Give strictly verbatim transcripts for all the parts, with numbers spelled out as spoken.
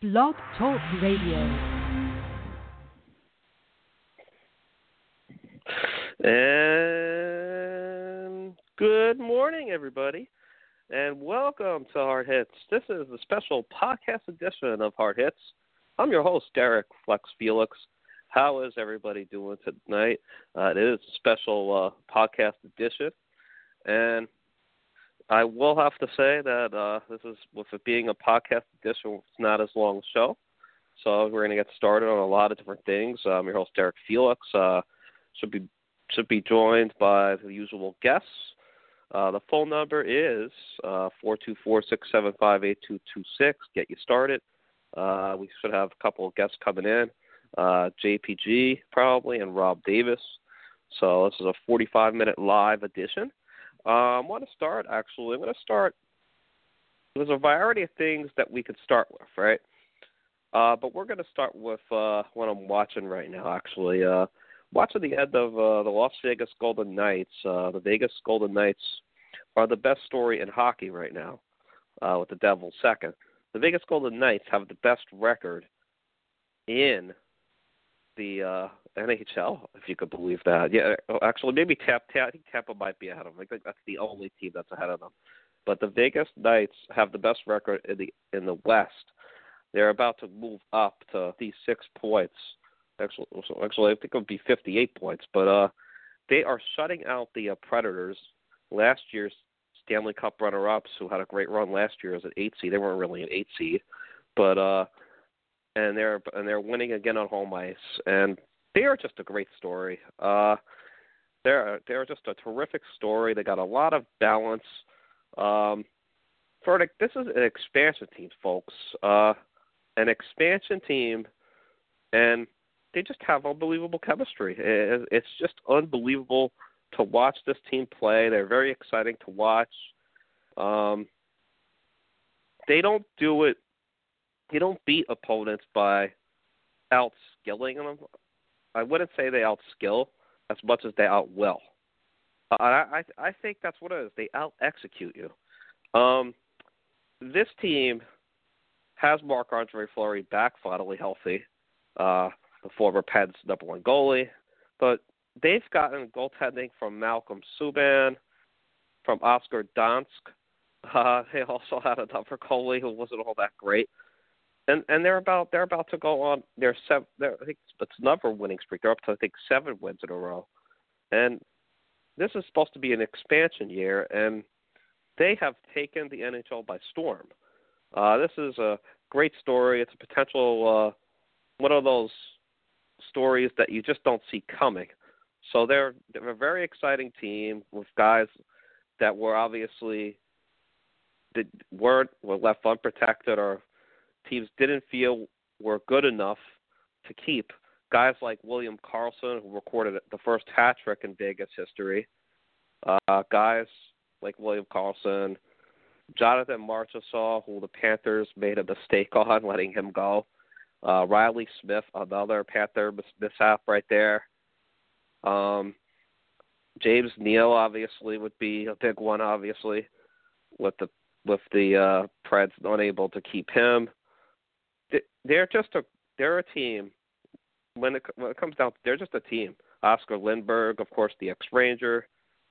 Blog Talk Radio. And good morning, everybody, and welcome to Hard Hits. This is the special podcast edition of Hard Hits. I'm your host, Derek Flex Felix. How is everybody doing tonight? Uh, it is a special uh, podcast edition, and I will have to say that uh, this is, with it being a podcast edition, it's not as long a show, so we're going to get started on a lot of different things. I'm your host, Derek Felix. Uh, should be should be joined by the usual guests. Uh, the phone number is uh, four two four, six seven five, eight two two six. Get you started. Uh, we should have a couple of guests coming in, uh, J P G probably, and Rob Davis. So this is a forty-five minute live edition. Uh, I want to start, actually. I'm going to start. There's a variety of things that we could start with, right? Uh, but we're going to start with uh, what I'm watching right now, actually. Uh, watching the end of uh, the Las Vegas Golden Knights. Uh, the Vegas Golden Knights are the best story in hockey right now, uh, with the Devils second. The Vegas Golden Knights have the best record in the uh, N H L, if you could believe that. Yeah, actually, maybe Tampa, I think Tampa might be ahead of them. I think that's the only team that's ahead of them. But the Vegas Knights have the best record in the in the West. They're about to move up to these six points. Actually, actually, I think it would be fifty-eight points. But uh, they are shutting out the uh, Predators, last year's Stanley Cup runner-ups, who had a great run last year as an eight seed. They weren't really an eight seed, but uh, and they're and they're winning again on home ice, and they are just a great story. Uh, they're they're just a terrific story. They got a lot of balance. Um, for the, this is an expansion team, folks. Uh, an expansion team, and they just have unbelievable chemistry. It, it's just unbelievable to watch this team play. They're very exciting to watch. Um, they don't do it. They don't beat opponents by outskilling them. I wouldn't say they outskill as much as they outwill. Uh, I, I I think that's what it is. They out-execute you. Um, this team has Marc-Andre Fleury back, finally healthy, uh, the former Pens number one goalie. But they've gotten goaltending from Malcolm Subban, from Oscar Dansk. Uh, they also had another goalie who wasn't all that great. And and they're about they're about to go on their seven. Their, I think it's another winning streak. They're up to I think seven wins in a row, and this is supposed to be an expansion year, and they have taken the N H L by storm. Uh, this is a great story. It's a potential uh, one of those stories that you just don't see coming. So they're they're a very exciting team with guys that were obviously that weren't were left unprotected or teams didn't feel were good enough to keep. Guys like William Karlsson, who recorded the first hat trick in Vegas history. Uh, guys like William Karlsson, Jonathan Marchessault, who the Panthers made a mistake on letting him go. Uh, Riley Smith, another Panther mishap right there. Um, James Neal, obviously, would be a big one, obviously, with the with the uh, Preds unable to keep him. They're just a they're a team. When it when it comes down, they're just a team. Oscar Lindbergh, of course, the ex-Ranger,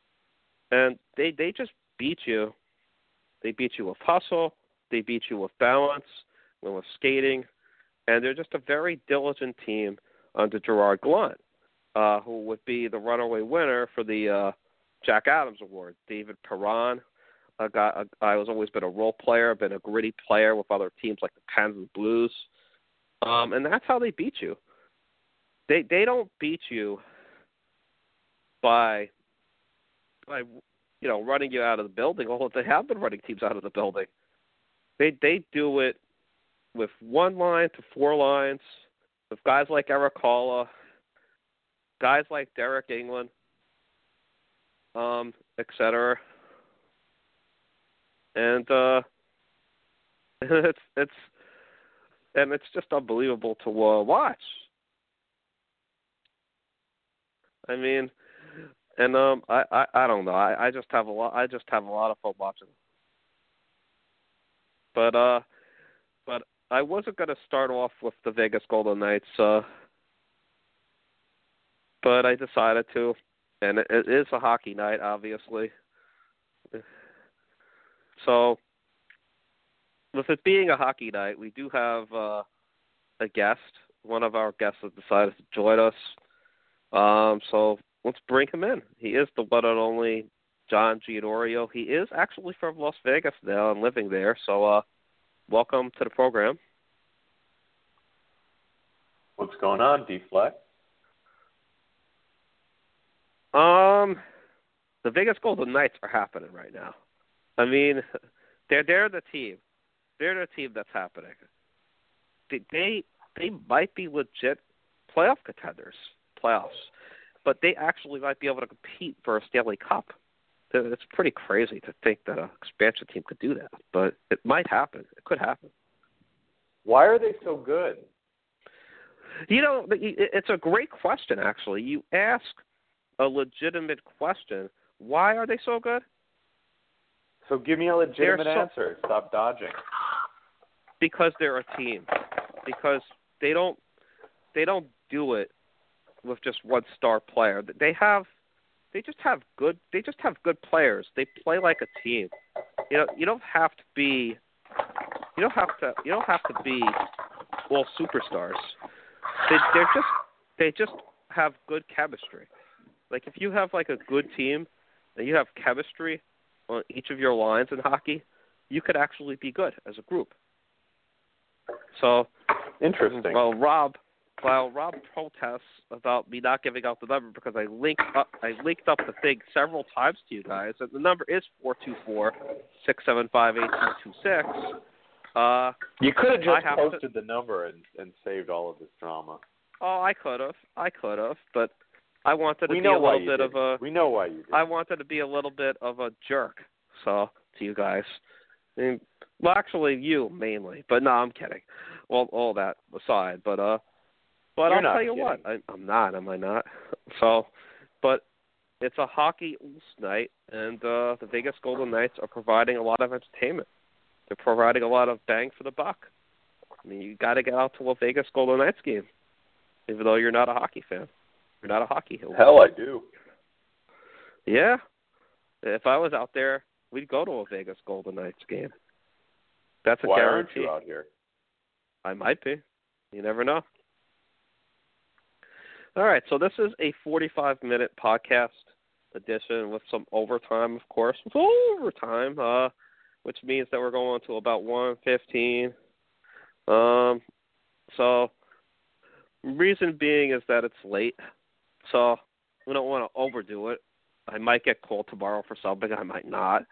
and they they just beat you. They beat you with hustle. They beat you with balance, and with skating, and they're just a very diligent team under Gerard Gallant, uh, who would be the runaway winner for the uh, Jack Adams Award. David Perron, a guy a guy who's always been a role player, been a gritty player with other teams like the Pens and Blues. Um, and that's how they beat you. They they don't beat you by by you know running you out of the building. Although they have been running teams out of the building. They they do it with one line to four lines, with guys like Eric Halla, guys like Derek England, um, et cetera. And uh, it's it's. And it's just unbelievable to uh, watch. I mean, and um, I, I, I don't know. I, I just have a lot. I just have a lot of fun watching. But uh, but I wasn't going to start off with the Vegas Golden Knights, uh, but I decided to, and it, it is a hockey night, obviously. So, with it being a hockey night, we do have uh, a guest. One of our guests has decided to join us. Um, so let's bring him in. He is the one and only John Giannorio. He is actually from Las Vegas now and living there. So, uh, welcome to the program. What's going on, D-Flex? Um, the Vegas Golden Knights are happening right now. I mean, they're they're the team. They're the team that's happening. They they, they might be legit playoff contenders, playoffs, but they actually might be able to compete for a Stanley Cup. It's pretty crazy to think that an expansion team could do that, but it might happen. It could happen. Why are they so good? You know, it's a great question, actually. You ask a legitimate question. Why are they so good? So give me a legitimate so, answer. Stop dodging. Because they're a team. Because they don't they don't do it with just one star player. They have they just have good they just have good players. They play like a team. You know, you don't have to be you don't have to you don't have to be all superstars. They they're just they just have good chemistry. Like if you have like a good team and you have chemistry on each of your lines in hockey, you could actually be good as a group. So interesting. Well, Rob, while Rob protests about me not giving out the number because I linked up I linked up the thing several times to you guys, and the number is four two four, six seven five, eight two two six. Uh, you could have just have posted to, the number and, and saved all of this drama. Oh, I could have. I could have, but I wanted to we be a little bit did. of a. We know why you did. I wanted to be a little bit of a jerk, so to you guys. I mean, well, actually, you mainly, but no, I'm kidding. Well, all that aside, but uh, but You're I'll not tell you kidding. what, I, I'm not. Am I not? So, but it's a hockey night, and uh, the Vegas Golden Knights are providing a lot of entertainment. They're providing a lot of bang for the buck. I mean, you got to get out to a Vegas Golden Knights game, even though you're not a hockey fan. You're not a hockey fan. Hell, I do. Yeah. If I was out there, we'd go to a Vegas Golden Knights game. That's a Why guarantee. aren't you out here? I might be. You never know. All right, so this is a forty-five minute podcast edition with some overtime, of course. With overtime, uh, which means that we're going to about one fifteen. Um, so reason being is that it's late, so we don't want to overdo it. I might get called tomorrow for something. I might not.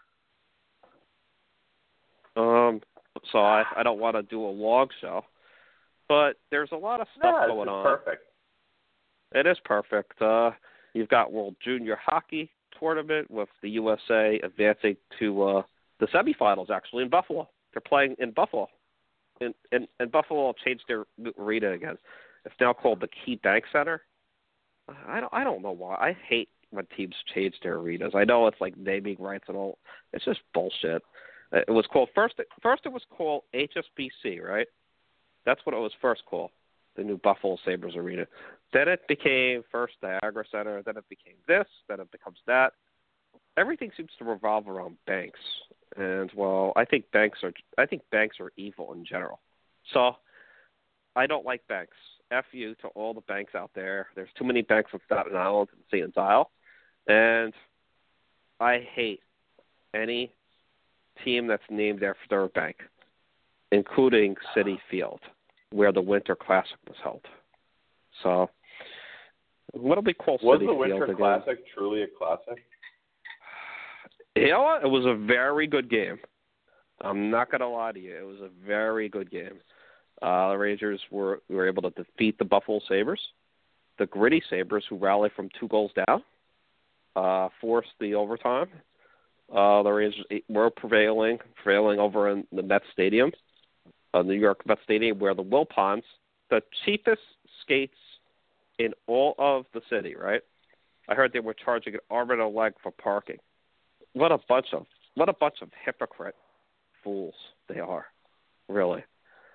Um, so I, I don't want to do a log show. But there's a lot of stuff no, going this is on. Perfect. It is perfect. Uh, you've got World Junior Hockey Tournament with the U S A advancing to uh, the semifinals, actually, in Buffalo. They're playing in Buffalo. And, and, and Buffalo changed their arena again. It's now called the Key Bank Center. I don't, I don't know why. I hate when teams change their arenas. I know it's like naming rights and all. It's just bullshit. It was called first. First, it was called H S B C, right? That's what it was first called, the new Buffalo Sabres arena. Then it became First Niagara Center. Then it became this. Then it becomes that. Everything seems to revolve around banks, and well, I think banks are. I think banks are evil in general. So, I don't like banks. F you to all the banks out there. There's too many banks on Staten Island and Saint Isle, and I hate any team that's named after their bank, including Citi Field, where the Winter Classic was held. So, what'll be called was Citi the Field Winter again? Classic truly a classic? You know what? It was a very good game. I'm not going to lie to you. It was a very good game. Uh, the Rangers were, were able to defeat the Buffalo Sabres. The Gritty Sabres, who rallied from two goals down, uh, forced the overtime. Uh, the Rangers were prevailing, prevailing over in the Mets Stadium, uh, New York Mets Stadium, where the Wilpons, the cheapest skates in all of the city, right? I heard they were charging an arm and a leg for parking. What a bunch of what a bunch of hypocrite fools they are, really.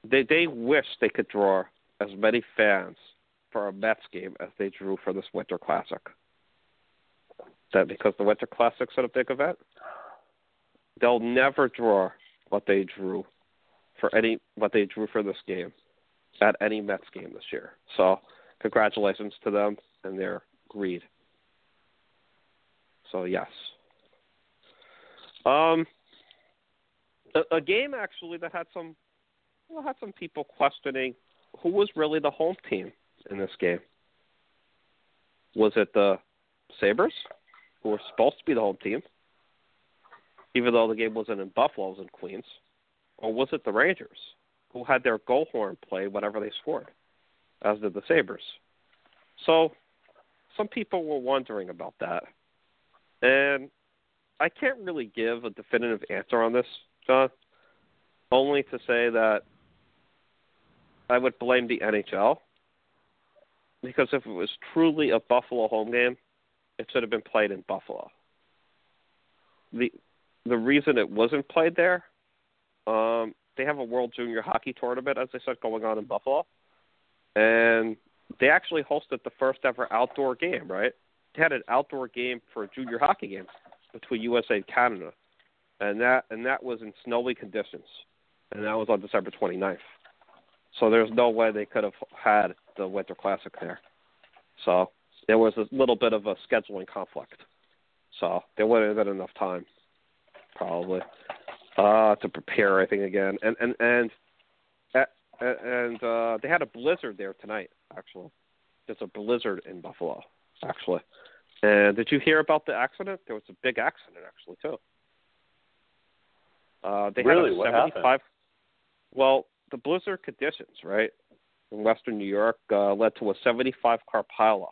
they they wish they could draw as many fans for a Mets game as they drew for this Winter Classic. Is that because the Winter Classic's a big event? They'll never draw what they drew for any what they drew for this game at any Mets game this year. So congratulations to them and their greed. So yes. Um, a, a game actually that had some well, had some people questioning who was really the home team in this game. Was it the Sabres, who were supposed to be the home team, even though the game wasn't in Buffalo, it was in Queens? Or was it the Rangers, who had their goal horn play whenever they scored, as did the Sabres? So some people were wondering about that. And I can't really give a definitive answer on this, John, only to say that I would blame the N H L, because if it was truly a Buffalo home game, it should have been played in Buffalo. The the reason it wasn't played there, um, they have a World Junior Hockey Tournament, as I said, going on in Buffalo, and they actually hosted the first ever outdoor game, right? They had an outdoor game for a junior hockey game between U S A and Canada, and that and that was in snowy conditions, and that was on December twenty-ninth. So there's no way they could have had the Winter Classic there. So there was a little bit of a scheduling conflict. So there wouldn't have been enough time, probably, uh, to prepare everything again. And and and and uh, they had a blizzard there tonight. Actually, there's a blizzard in Buffalo. Actually, and did you hear about the accident? There was a big accident actually too. Uh, they really? had a what seventy-five. happened? Well, the blizzard conditions, right, in western New York uh, led to a seventy-five car pileup.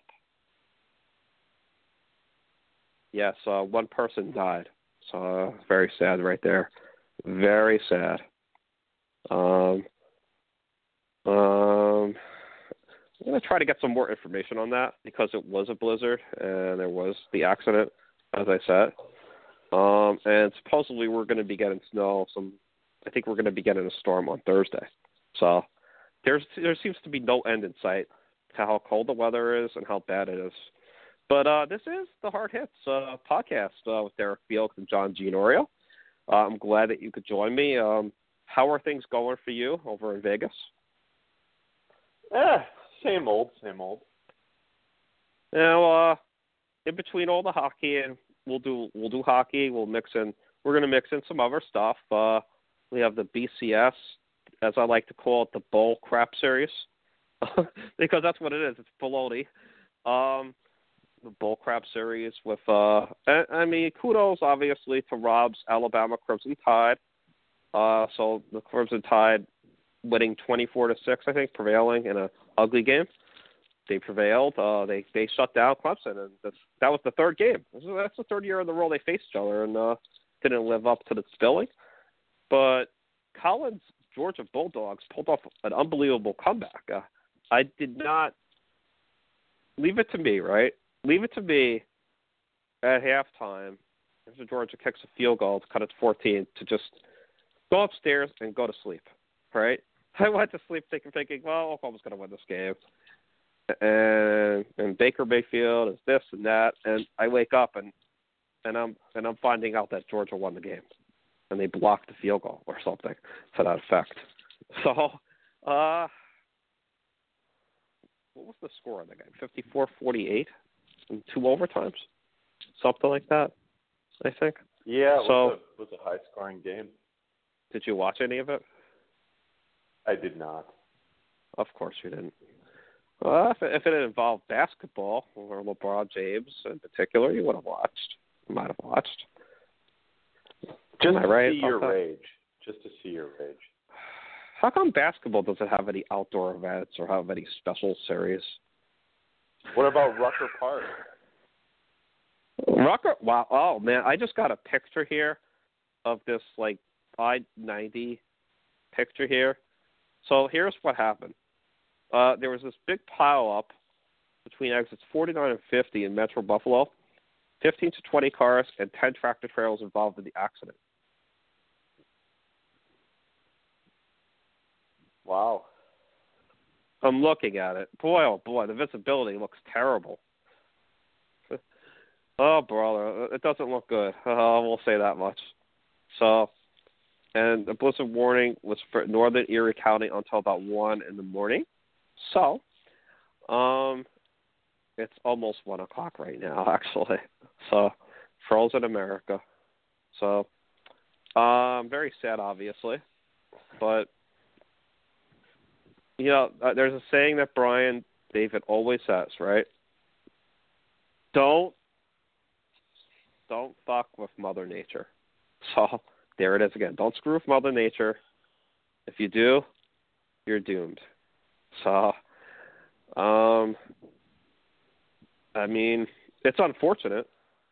Yes, uh, one person died. So uh, very sad right there. Very sad. Um, um, I'm going to try to get some more information on that because it was a blizzard and there was the accident, as I said. Um, and supposedly we're going to be getting snow. Some, I think we're going to be getting a storm on Thursday. So there's there seems to be no end in sight to how cold the weather is and how bad it is. But uh, this is the Hard Hits uh, podcast uh, with Derek Felix and John Gianorio. Uh, I'm glad that you could join me. Um, how are things going for you over in Vegas? Eh, same old, same old. Now, uh, in between all the hockey, and we'll do we'll do hockey. We'll mix in. We're going to mix in some other stuff. Uh, we have the B C S, as I like to call it, the Bull Crap Series, because that's what it is. It's baloney. Um, the Bull Crap Series with, uh, I, I mean, kudos obviously to Rob's Alabama Crimson Tide. Uh, so the Crimson Tide winning twenty-four to six, I think, prevailing in a ugly game. They prevailed. Uh, they they shut down Clemson, and that's, that was the third game. That's the third year in a row they faced each other and uh, didn't live up to the billing. But Collins' Georgia Bulldogs pulled off an unbelievable comeback. Uh, I did not leave it to me, right? Leave it to me at halftime. If Georgia kicks a field goal to cut it to fourteen, to just go upstairs and go to sleep, right? I went to sleep thinking, thinking well, Oklahoma's going to win this game. And and Baker Mayfield is this and that, and I wake up and and I'm and I'm finding out that Georgia won the game, and they blocked the field goal or something to that effect. So, uh, what was the score on the game? fifty-four forty-eight in two overtimes, something like that, I think. Yeah, it so, was a, was a high-scoring game. Did you watch any of it? I did not. Of course you didn't. Well, if it, if it involved basketball or LeBron James in particular, you would have watched. You might have watched. Just Am I to right see your about that? rage. Just to see your rage. How come basketball doesn't have any outdoor events or have any special series? What about Rucker Park? Rucker, wow, oh man, I just got a picture here of this like I ninety picture here. So here's what happened. Uh, there was this big pile up between exits forty-nine and fifty in Metro Buffalo. fifteen to twenty cars and ten tractor trailers involved in the accident. Wow. I'm looking at it. Boy, oh boy, the visibility looks terrible. Oh, brother, it doesn't look good. Uh, we'll say that much. So, and the blizzard warning was for northern Erie County until about one in the morning. So, um, it's almost one o'clock right now, actually. So, frozen America. So, um, very sad, obviously, but you know, uh, there's a saying that Brian David always says, right? Don't don't fuck with Mother Nature. So there it is again. Don't screw with Mother Nature. If you do, you're doomed. So, um, I mean, it's unfortunate.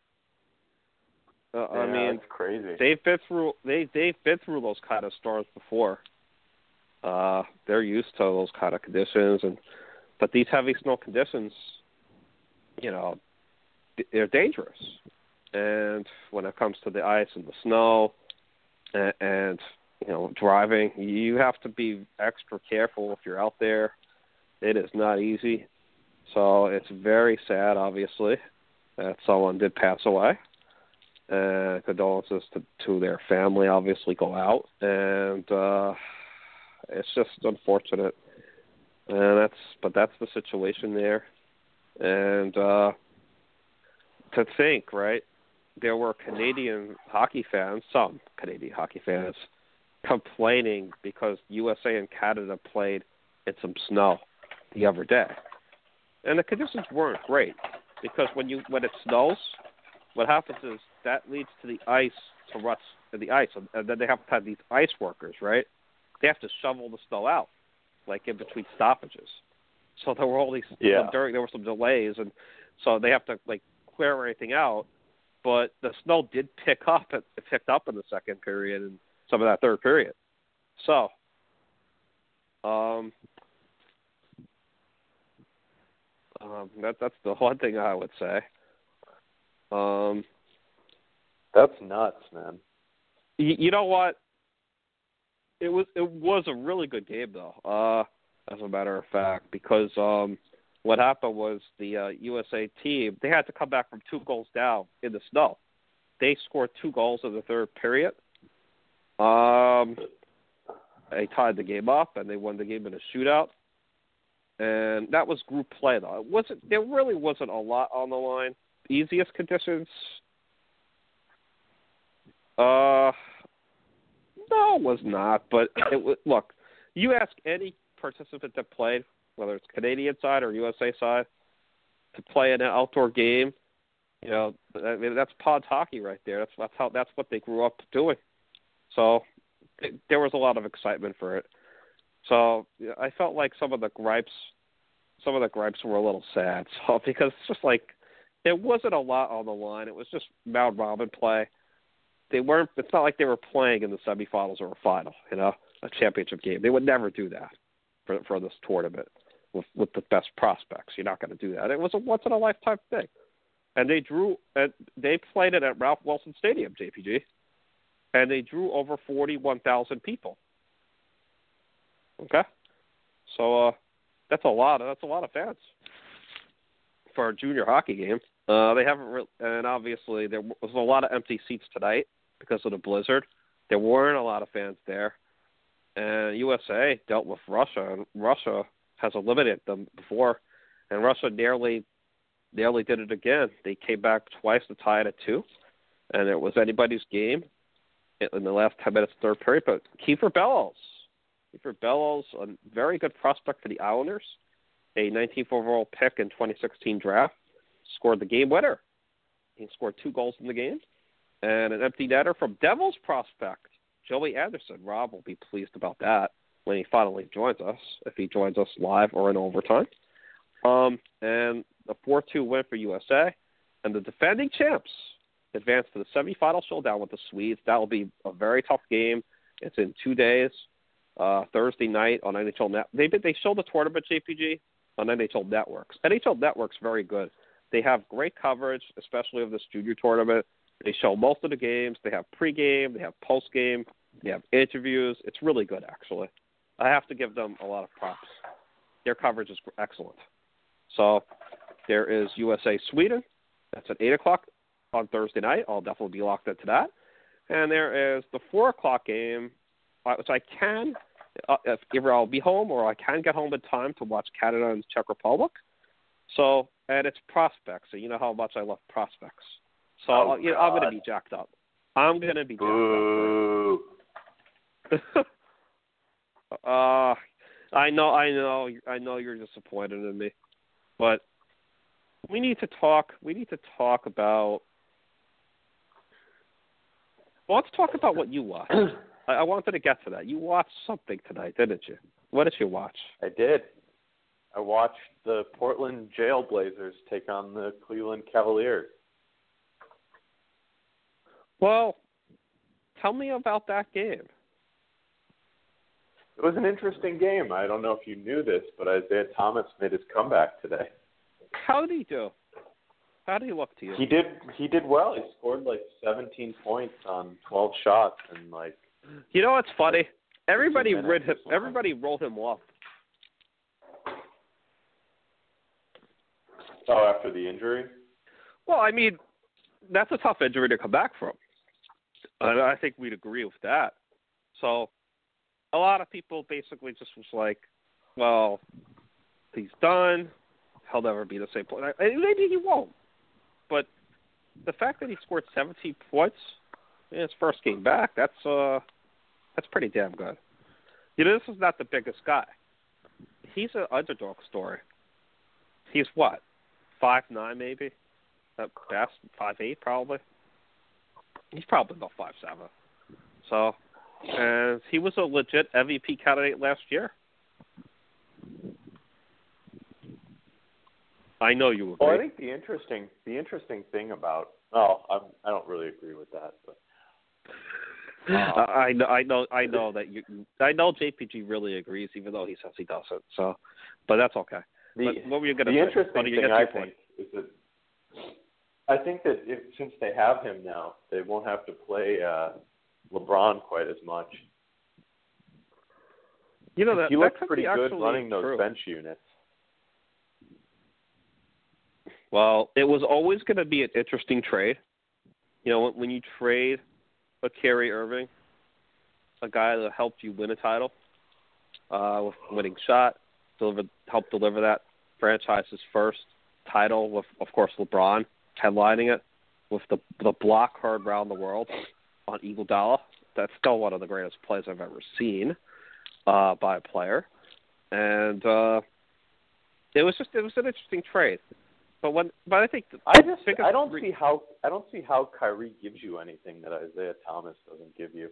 Uh, yeah, I mean, that's crazy. They've been through they they've been through those kind of storms before. Uh, they're used to those kind of conditions, and but these heavy snow conditions, you know, they're dangerous. And when it comes to the ice and the snow, and, and you know, driving, you have to be extra careful if you're out there. It is not easy. So it's very sad, obviously, that someone did pass away. And condolences to, to their family, obviously, go out. And uh, it's just unfortunate. And that's, but that's the situation there. And uh, to think, right, there were Canadian hockey fans, some Canadian hockey fans, complaining because U S A and Canada played in some snow the other day. And the conditions weren't great because when you when it snows, what happens is that leads to the ice to rust in the ice, and then they have to have these ice workers, right? They have to shovel the snow out, like in between stoppages. So there were all these yeah. during there were some delays, and so they have to like clear everything out. But the snow did pick up. It picked up in the second period and some of that third period. So, um, um, that that's the one thing I would say. Um, that's nuts, man. You, you know what? It was it was a really good game though. Uh, as a matter of fact, because um, what happened was the uh, U S A team, they had to come back from two goals down in the snow. They scored two goals in the third period. Um, they tied the game up, and they won the game in a shootout. And that was group play, though. It wasn't. There really wasn't a lot on the line. Easiest conditions? Uh, no, it was not. But it was, look, you ask any participant that played, whether it's Canadian side or U S A side, to play in an outdoor game, you know, I mean, that's Pods hockey right there. That's that's how that's what they grew up doing. So it, there was a lot of excitement for it. So I felt like some of the gripes, some of the gripes were a little sad. So because it's just like there wasn't a lot on the line. It was just round robin play. They weren't. It's not like they were playing in the semifinals or a final. You know, a championship game. They would never do that for for this tournament with with the best prospects. You're not going to do that. It was a once in a lifetime thing. And they drew. And they played it at Ralph Wilson Stadium, J P G, and they drew over forty-one thousand people. Okay, so uh, that's a lot. That's a lot of fans for a junior hockey game. Uh, they haven't, re- and obviously there was a lot of empty seats tonight because of the blizzard. There weren't a lot of fans there, and U S A dealt with Russia, and Russia has eliminated them before, and Russia nearly, nearly did it again. They came back twice to tie it at two, and it was anybody's game in the last ten minutes, third period. But Kiefer Bellows. Kiefer Bellows, a very good prospect for the Islanders, a nineteenth overall pick in twenty sixteen draft, scored the game winner. He scored two goals in the game. And an empty netter from Devils prospect, Joey Anderson. Rob will be pleased about that when he finally joins us, if he joins us live or in overtime. Um, and a four two win for U S A. And the defending champs advance to the semifinal showdown with the Swedes. That will be a very tough game. It's in two days. Uh, Thursday night on N H L Net. They they show the tournament, J P G, on N H L Networks. N H L Network's very good. They have great coverage, especially of this junior tournament. They show most of the games. They have pregame. They have postgame. They have interviews. It's really good, actually. I have to give them a lot of props. Their coverage is excellent. So there is U S A Sweden. That's at eight o'clock on Thursday night. I'll definitely be locked into that. And there is the four o'clock game, uh, which I can, uh, if either I'll be home or I can get home in time to watch Canada and Czech Republic. So, and it's prospects. So you know how much I love prospects. So oh, you know, I'm going to be jacked up. I'm going to be jacked Boo. up. uh, I know, I know, I know you're disappointed in me, but we need to talk. We need to talk about. Well, let's talk about what you watched. I, I wanted to get to that. You watched something tonight, didn't you? What did you watch? I did. I watched the Portland Jailblazers take on the Cleveland Cavaliers. Well, tell me about that game. It was an interesting game. I don't know if you knew this, but Isaiah Thomas made his comeback today. How did he do? How did he look to you? He did. He did well. He scored like seventeen points on twelve shots, and like. You know what's funny? Everybody rid him. Everybody rolled him off. Oh, after the injury? Well, I mean, that's a tough injury to come back from. And I think we'd agree with that. So, a lot of people basically just was like, well, he's done. He'll never be the same player. And maybe he won't. But the fact that he scored seventeen points in his first game back, that's uh, that's pretty damn good. You know, this is not the biggest guy. He's an underdog story. He's what? Five nine maybe? At best, five eight probably. He's probably about five seven. So, and he was a legit M V P candidate last year. I know you agree. Well, I think the interesting the interesting thing about oh, I'm, I don't really agree with that, but uh, I know I know I know that you I know J P G really agrees, even though he says he doesn't. So, but that's okay. The, but what were you going to the say? interesting thing I think is that I think that if, since they have him now, they won't have to play uh, LeBron quite as much. You know that he that looks could pretty be good running those true. bench units. Well, it was always going to be an interesting trade. You know, when, when you trade a Kyrie Irving, a guy that helped you win a title, uh, with winning shot, delivered, helped deliver that franchise's first title with, of course, LeBron headlining it with the the block heard around the world on Iguodala. That's still one of the greatest plays I've ever seen uh, by a player, and uh, it was just it was an interesting trade. But when, but I think I just think I don't re- see how I don't see how Kyrie gives you anything that Isaiah Thomas doesn't give you.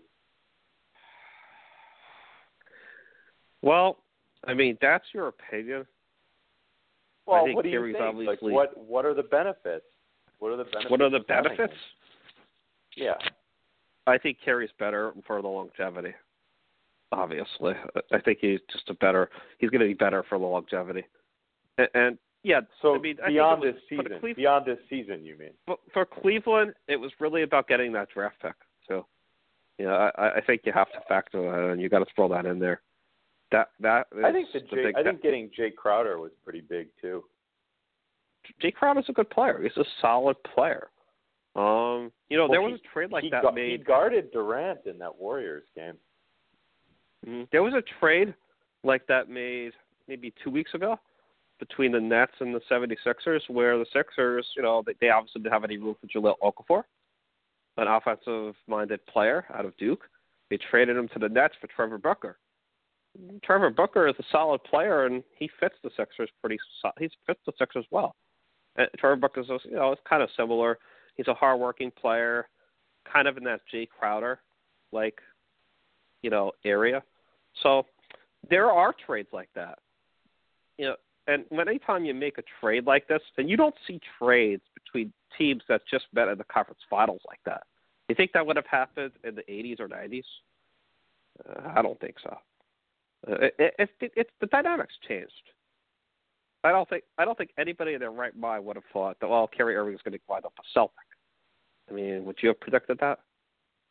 Well, I mean that's your opinion. Well, I think what do you Kyrie's think? obviously, like, what what are the benefits? What are the benefits? What are the of having benefits? him? Yeah, I think Kyrie's better for the longevity. Obviously, I think he's just a better. He's going to be better for the longevity, and, and yeah. So I mean, beyond I think this was, season, Cleve- beyond this season, you mean? But for Cleveland, it was really about getting that draft pick. So, yeah, I, I think you have to factor that in. You got to throw that in there. That that is I think the the Jay, big, I think getting Jay Crowder was pretty big too. Jay Crowder's a good player. He's a solid player. Um, you know, well, there he, was a trade like he that gu- made. He guarded Durant in that Warriors game. Mm-hmm. There was a trade like that made maybe two weeks ago between the Nets and the seventy-sixers, where the Sixers, you know, they, they obviously didn't have any room for Jahlil Okafor, an offensive-minded player out of Duke. They traded him to the Nets for Trevor Booker. Trevor Booker is a solid player, and he fits the Sixers pretty. He fits the Sixers well. And Trevor Booker is, you know, it's kind of similar. He's a hardworking player, kind of in that Jay Crowder, like, you know, area. So there are trades like that. You know, and when anytime you make a trade like this, and you don't see trades between teams that just met in the conference finals like that. You think that would have happened in the eighties or nineties? Uh, I don't think so. Uh, it, it, it, it, the dynamics changed. I don't think I don't think anybody in their right mind would have thought that, well, Kyrie Irving is going to wind up a Celtic. I mean, would you have predicted that?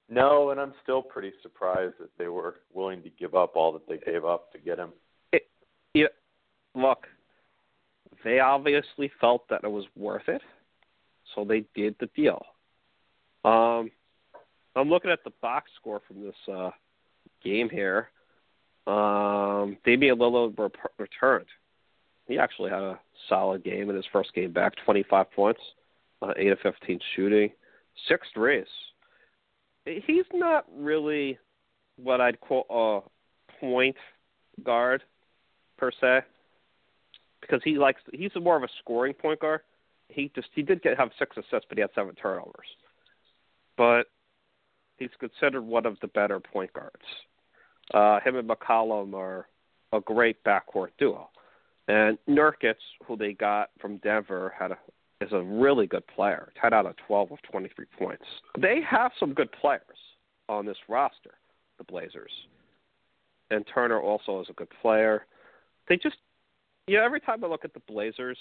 No, and I'm still pretty surprised that they were willing to give up all that they gave up to get him. It, yeah, look, they obviously felt that it was worth it, so they did the deal. Um, I'm looking at the box score from this uh, game here. Um, Damian Lillard re- returned. He actually had a solid game in his first game back, twenty-five points, uh, eight of fifteen shooting, six threes. He's not really what I'd call a point guard per se, because he likes he's more of a scoring point guard. He just he did get have six assists, but he had seven turnovers. But he's considered one of the better point guards. Uh, him and McCollum are a great backcourt duo. And Nurkic, who they got from Denver, had a, is a really good player. ten out of twelve of twenty-three points. They have some good players on this roster, the Blazers. And Turner also is a good player. They just, yeah, every time I look at the Blazers,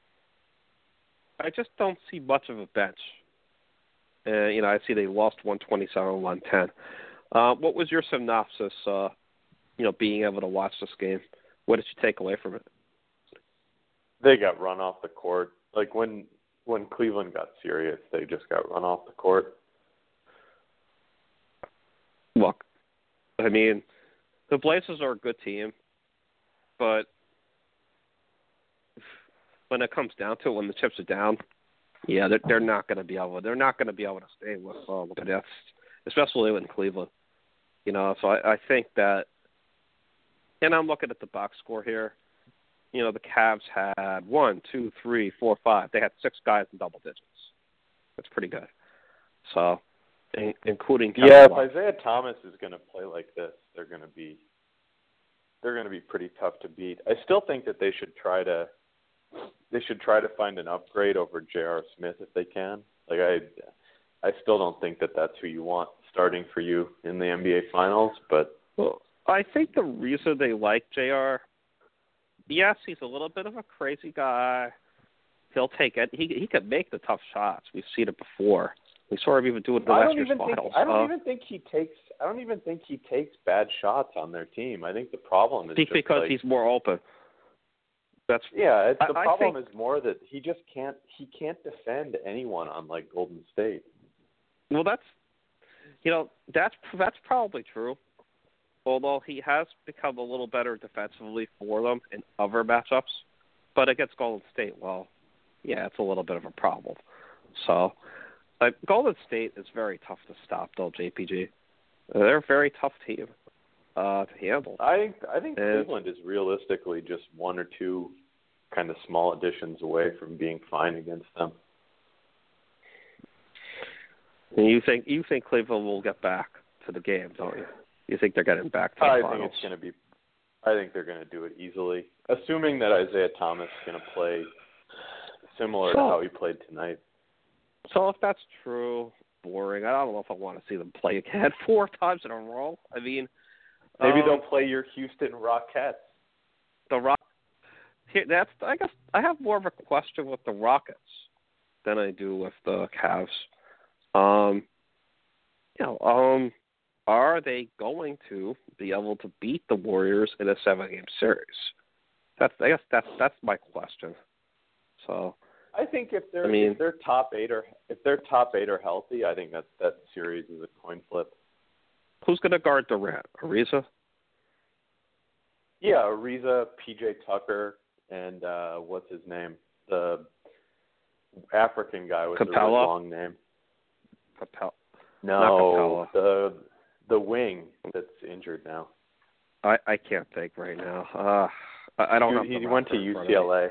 I just don't see much of a bench. Uh, you know, I see they lost one twenty-seven, one ten. Uh, what was your synopsis, uh, you know, being able to watch this game? What did you take away from it? They got run off the court. Like when when Cleveland got serious, they just got run off the court. Look, I mean, the Blazers are a good team, but when it comes down to it, when the chips are down, yeah, they're, they're not going to be able. They're not going to be able to stay with uh, with the Nets, especially in Cleveland. You know, so I, I think that, and I'm looking at the box score here. You know, the Cavs had one, two, three, four, five. They had six guys in double digits. That's pretty good. So, in, including Kevin yeah, if Love. Isaiah Thomas is going to play like this, they're going to be they're going to be pretty tough to beat. I still think that they should try to they should try to find an upgrade over J R. Smith if they can. Like I, I still don't think that that's who you want starting for you in the N B A Finals. But well, I think the reason they like J R. Yes, he's a little bit of a crazy guy. He'll take it. He he could make the tough shots. We've seen it before. We saw him even do it in the I last don't year's even think finals. I don't uh, even think he takes I don't even think he takes bad shots on their team. I think the problem is just because like, he's more open. That's yeah. It's, the I, problem I think, is more that he just can't he can't defend anyone on like Golden State. Well, that's you know that's that's probably true. Although he has become a little better defensively for them in other matchups, but against Golden State, well, yeah, it's a little bit of a problem. So, like, Golden State is very tough to stop, though. J P G, they're a very tough team uh, to handle. I think I think and, Cleveland is realistically just one or two kind of small additions away from being fine against them. And you think you think Cleveland will get back to the game, don't you? You think they're getting back to the I finals? think it's going to be. I think they're going to do it easily, assuming that Isaiah Thomas is going to play similar so, to how he played tonight. So if that's true, boring. I don't know if I want to see them play again four times in a row. I mean, maybe um, they'll play your Houston Rockets. The Rock. Here, that's. I guess I have more of a question with the Rockets than I do with the Cavs. Um, you know, um. Are they going to be able to beat the Warriors in a seven-game series? That's I guess that's that's my question. So I think if they're I mean, if they're top eight or if they're top eight are healthy, I think that that series is a coin flip. Who's going to guard Durant? Ariza? Yeah, Ariza, P J Tucker, and uh, what's his name? The African guy with Capella? the really long name. Capella. No, the the wing that's injured now. I, I can't think right now. Uh, I, I don't know. He, he went to U C L A.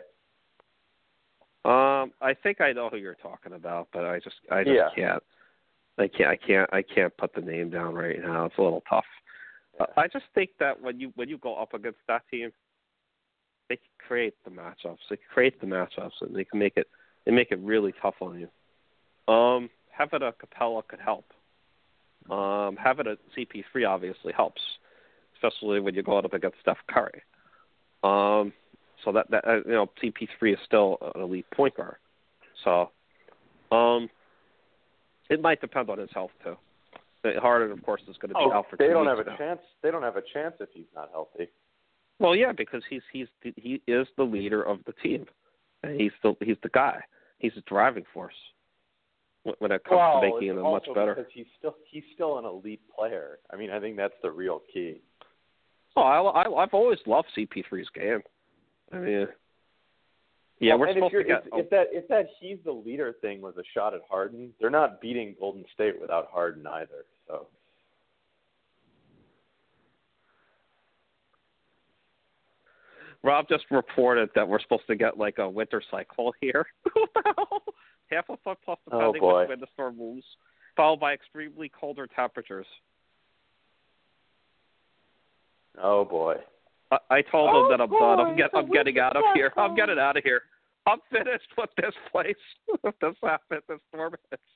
Um, I think I know who you're talking about, but I just I just yeah. can't. I can't. I can't. I can't put the name down right now. It's a little tough. Uh, I just think that when you when you go up against that team, they can create the matchups. They can create the matchups, and they can make it. They make it really tough on you. Um, having a Capella could help. Um, having a C P three obviously helps, especially when you're going up against Steph Curry. Um, so that, that uh, you know, C P three is still an elite point guard. So, um, it might depend on his health too. Harden, of course, is going to be oh, out for they two don't weeks have a now. chance. They don't have a chance if he's not healthy. Well, yeah, because he's he's he is the leader of the team. And he's the he's the guy. He's the driving force when it comes well, to making them much better. Because he's still he's still an elite player. I mean, I think that's the real key. Oh, I, I I've always loved C P three's game. I mean, yeah, well, we're and supposed if to get. If, if that if that he's the leader thing was a shot at Harden, they're not beating Golden State without Harden either. So. Rob just reported that we're supposed to get like a winter cyclone here. What the hell? Half a foot plus depending oh which way the storm moves, followed by extremely colder temperatures. Oh boy. I, I told oh him that I'm boy, done. I'm, get, I'm getting out of here. I'm getting out of here. I'm finished with this place. If this happens, this storm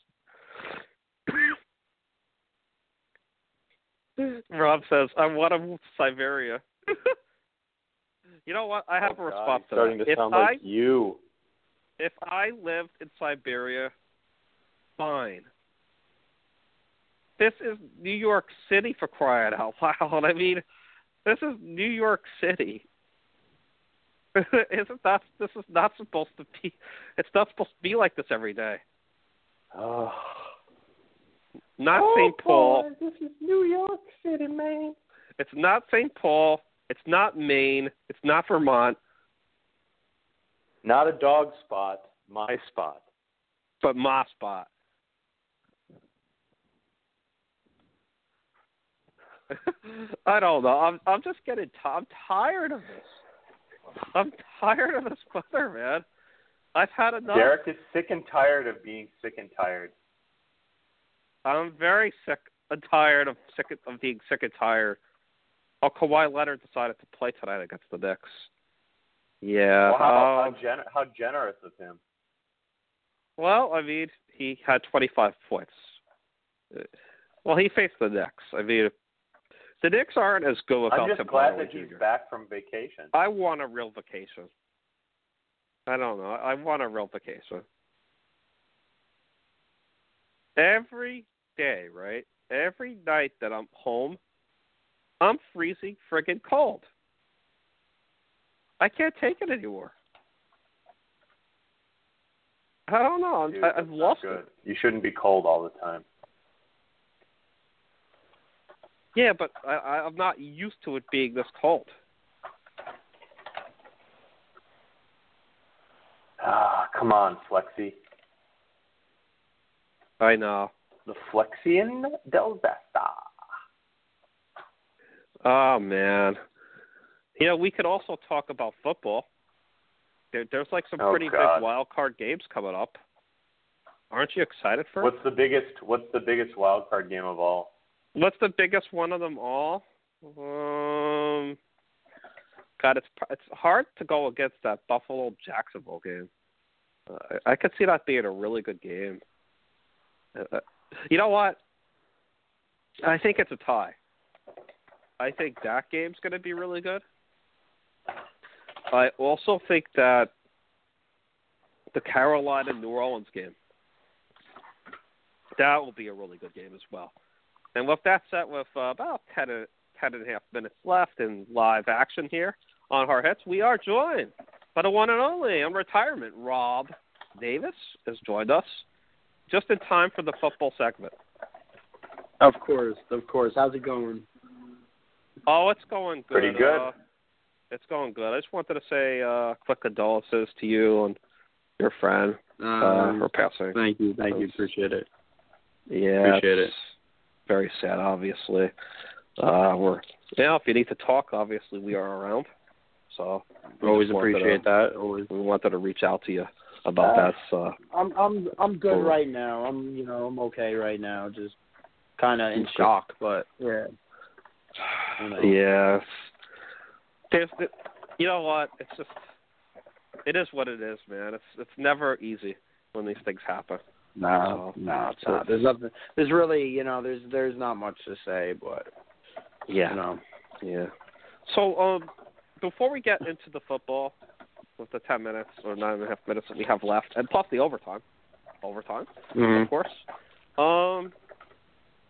hits. Rob says, I want to move to Siberia. You know what? I have oh, a response God, to starting that. to If sound I, like you. If I lived in Siberia, fine. This is New York City, for crying out loud. I mean, this is New York City. Isn't that? This is not supposed to be. It's not supposed to be like this every day. Oh. Not oh, Saint Paul. Boy, this is New York City, man. It's not Saint Paul. It's not Maine. It's not Vermont. Not a dog spot. My spot. But my spot. I don't know. I'm I'm just getting. T- I'm tired of this. I'm tired of this weather, man. I've had enough. Derek is sick and tired of being sick and tired. I'm very sick and tired of sick of being sick and tired. Oh, Kawhi Leonard decided to play tonight against the Knicks. Yeah. Well, how, um, how, gen- how generous of him. Well, I mean, he had twenty-five points. Well, he faced the Knicks. I mean, the Knicks aren't as good without I'm just Tim glad Hardaway that he's Junior back from vacation. I want a real vacation. I don't know. I want a real vacation. Every day, right? Every night that I'm home, I'm freezing friggin' cold. I can't take it anymore. I don't know. Dude, I, I've lost good. it. You shouldn't be cold all the time. Yeah, but I, I, I'm not used to it being this cold. Ah, come on, Flexi. I know. The Flexian del Vesta. Oh, man. You know, we could also talk about football. There, there's like some oh, pretty God. big wild card games coming up. Aren't you excited for What's it? the biggest? What's the biggest wild card game of all? What's the biggest one of them all? Um, God, it's it's hard to go against that Buffalo Jacksonville game. Uh, I, I could see that being a really good game. Uh, you know what? I think it's a tie. I think that game's going to be really good. I also think that the Carolina-New Orleans game, that will be a really good game as well. And with that said, with uh, about ten, ten and a half minutes left in live action here on Hard Hits, we are joined by the one and only in retirement, Rob Davis has joined us just in time for the football segment. Of course, of course. How's it going? Oh, it's going good. Pretty good. Uh, it's going good. I just wanted to say uh, quick condolences to you and your friend uh, Um, for passing. Thank you, thank you. Appreciate it. Yeah, Appreciate it. Very sad, obviously. Uh, we're yeah. If you need to talk, obviously we are around. So we Always just wanted appreciate to, that. Always. We wanted to reach out to you about Uh, that. So. I'm I'm I'm good Cool. right now. I'm you know I'm okay right now. Just kind of in Okay. shock, but yeah. You know. Yes. There's, the, you know what? It's just, it is what it is, man. It's it's never easy when these things happen. No, So, no, it's so- not. There's nothing. There's really, you know, there's there's not much to say, but Yeah. you know. Yeah. So, um, before we get into the football, with the ten minutes or nine and a half minutes that we have left, and plus the overtime, overtime, Mhm. of course. Um,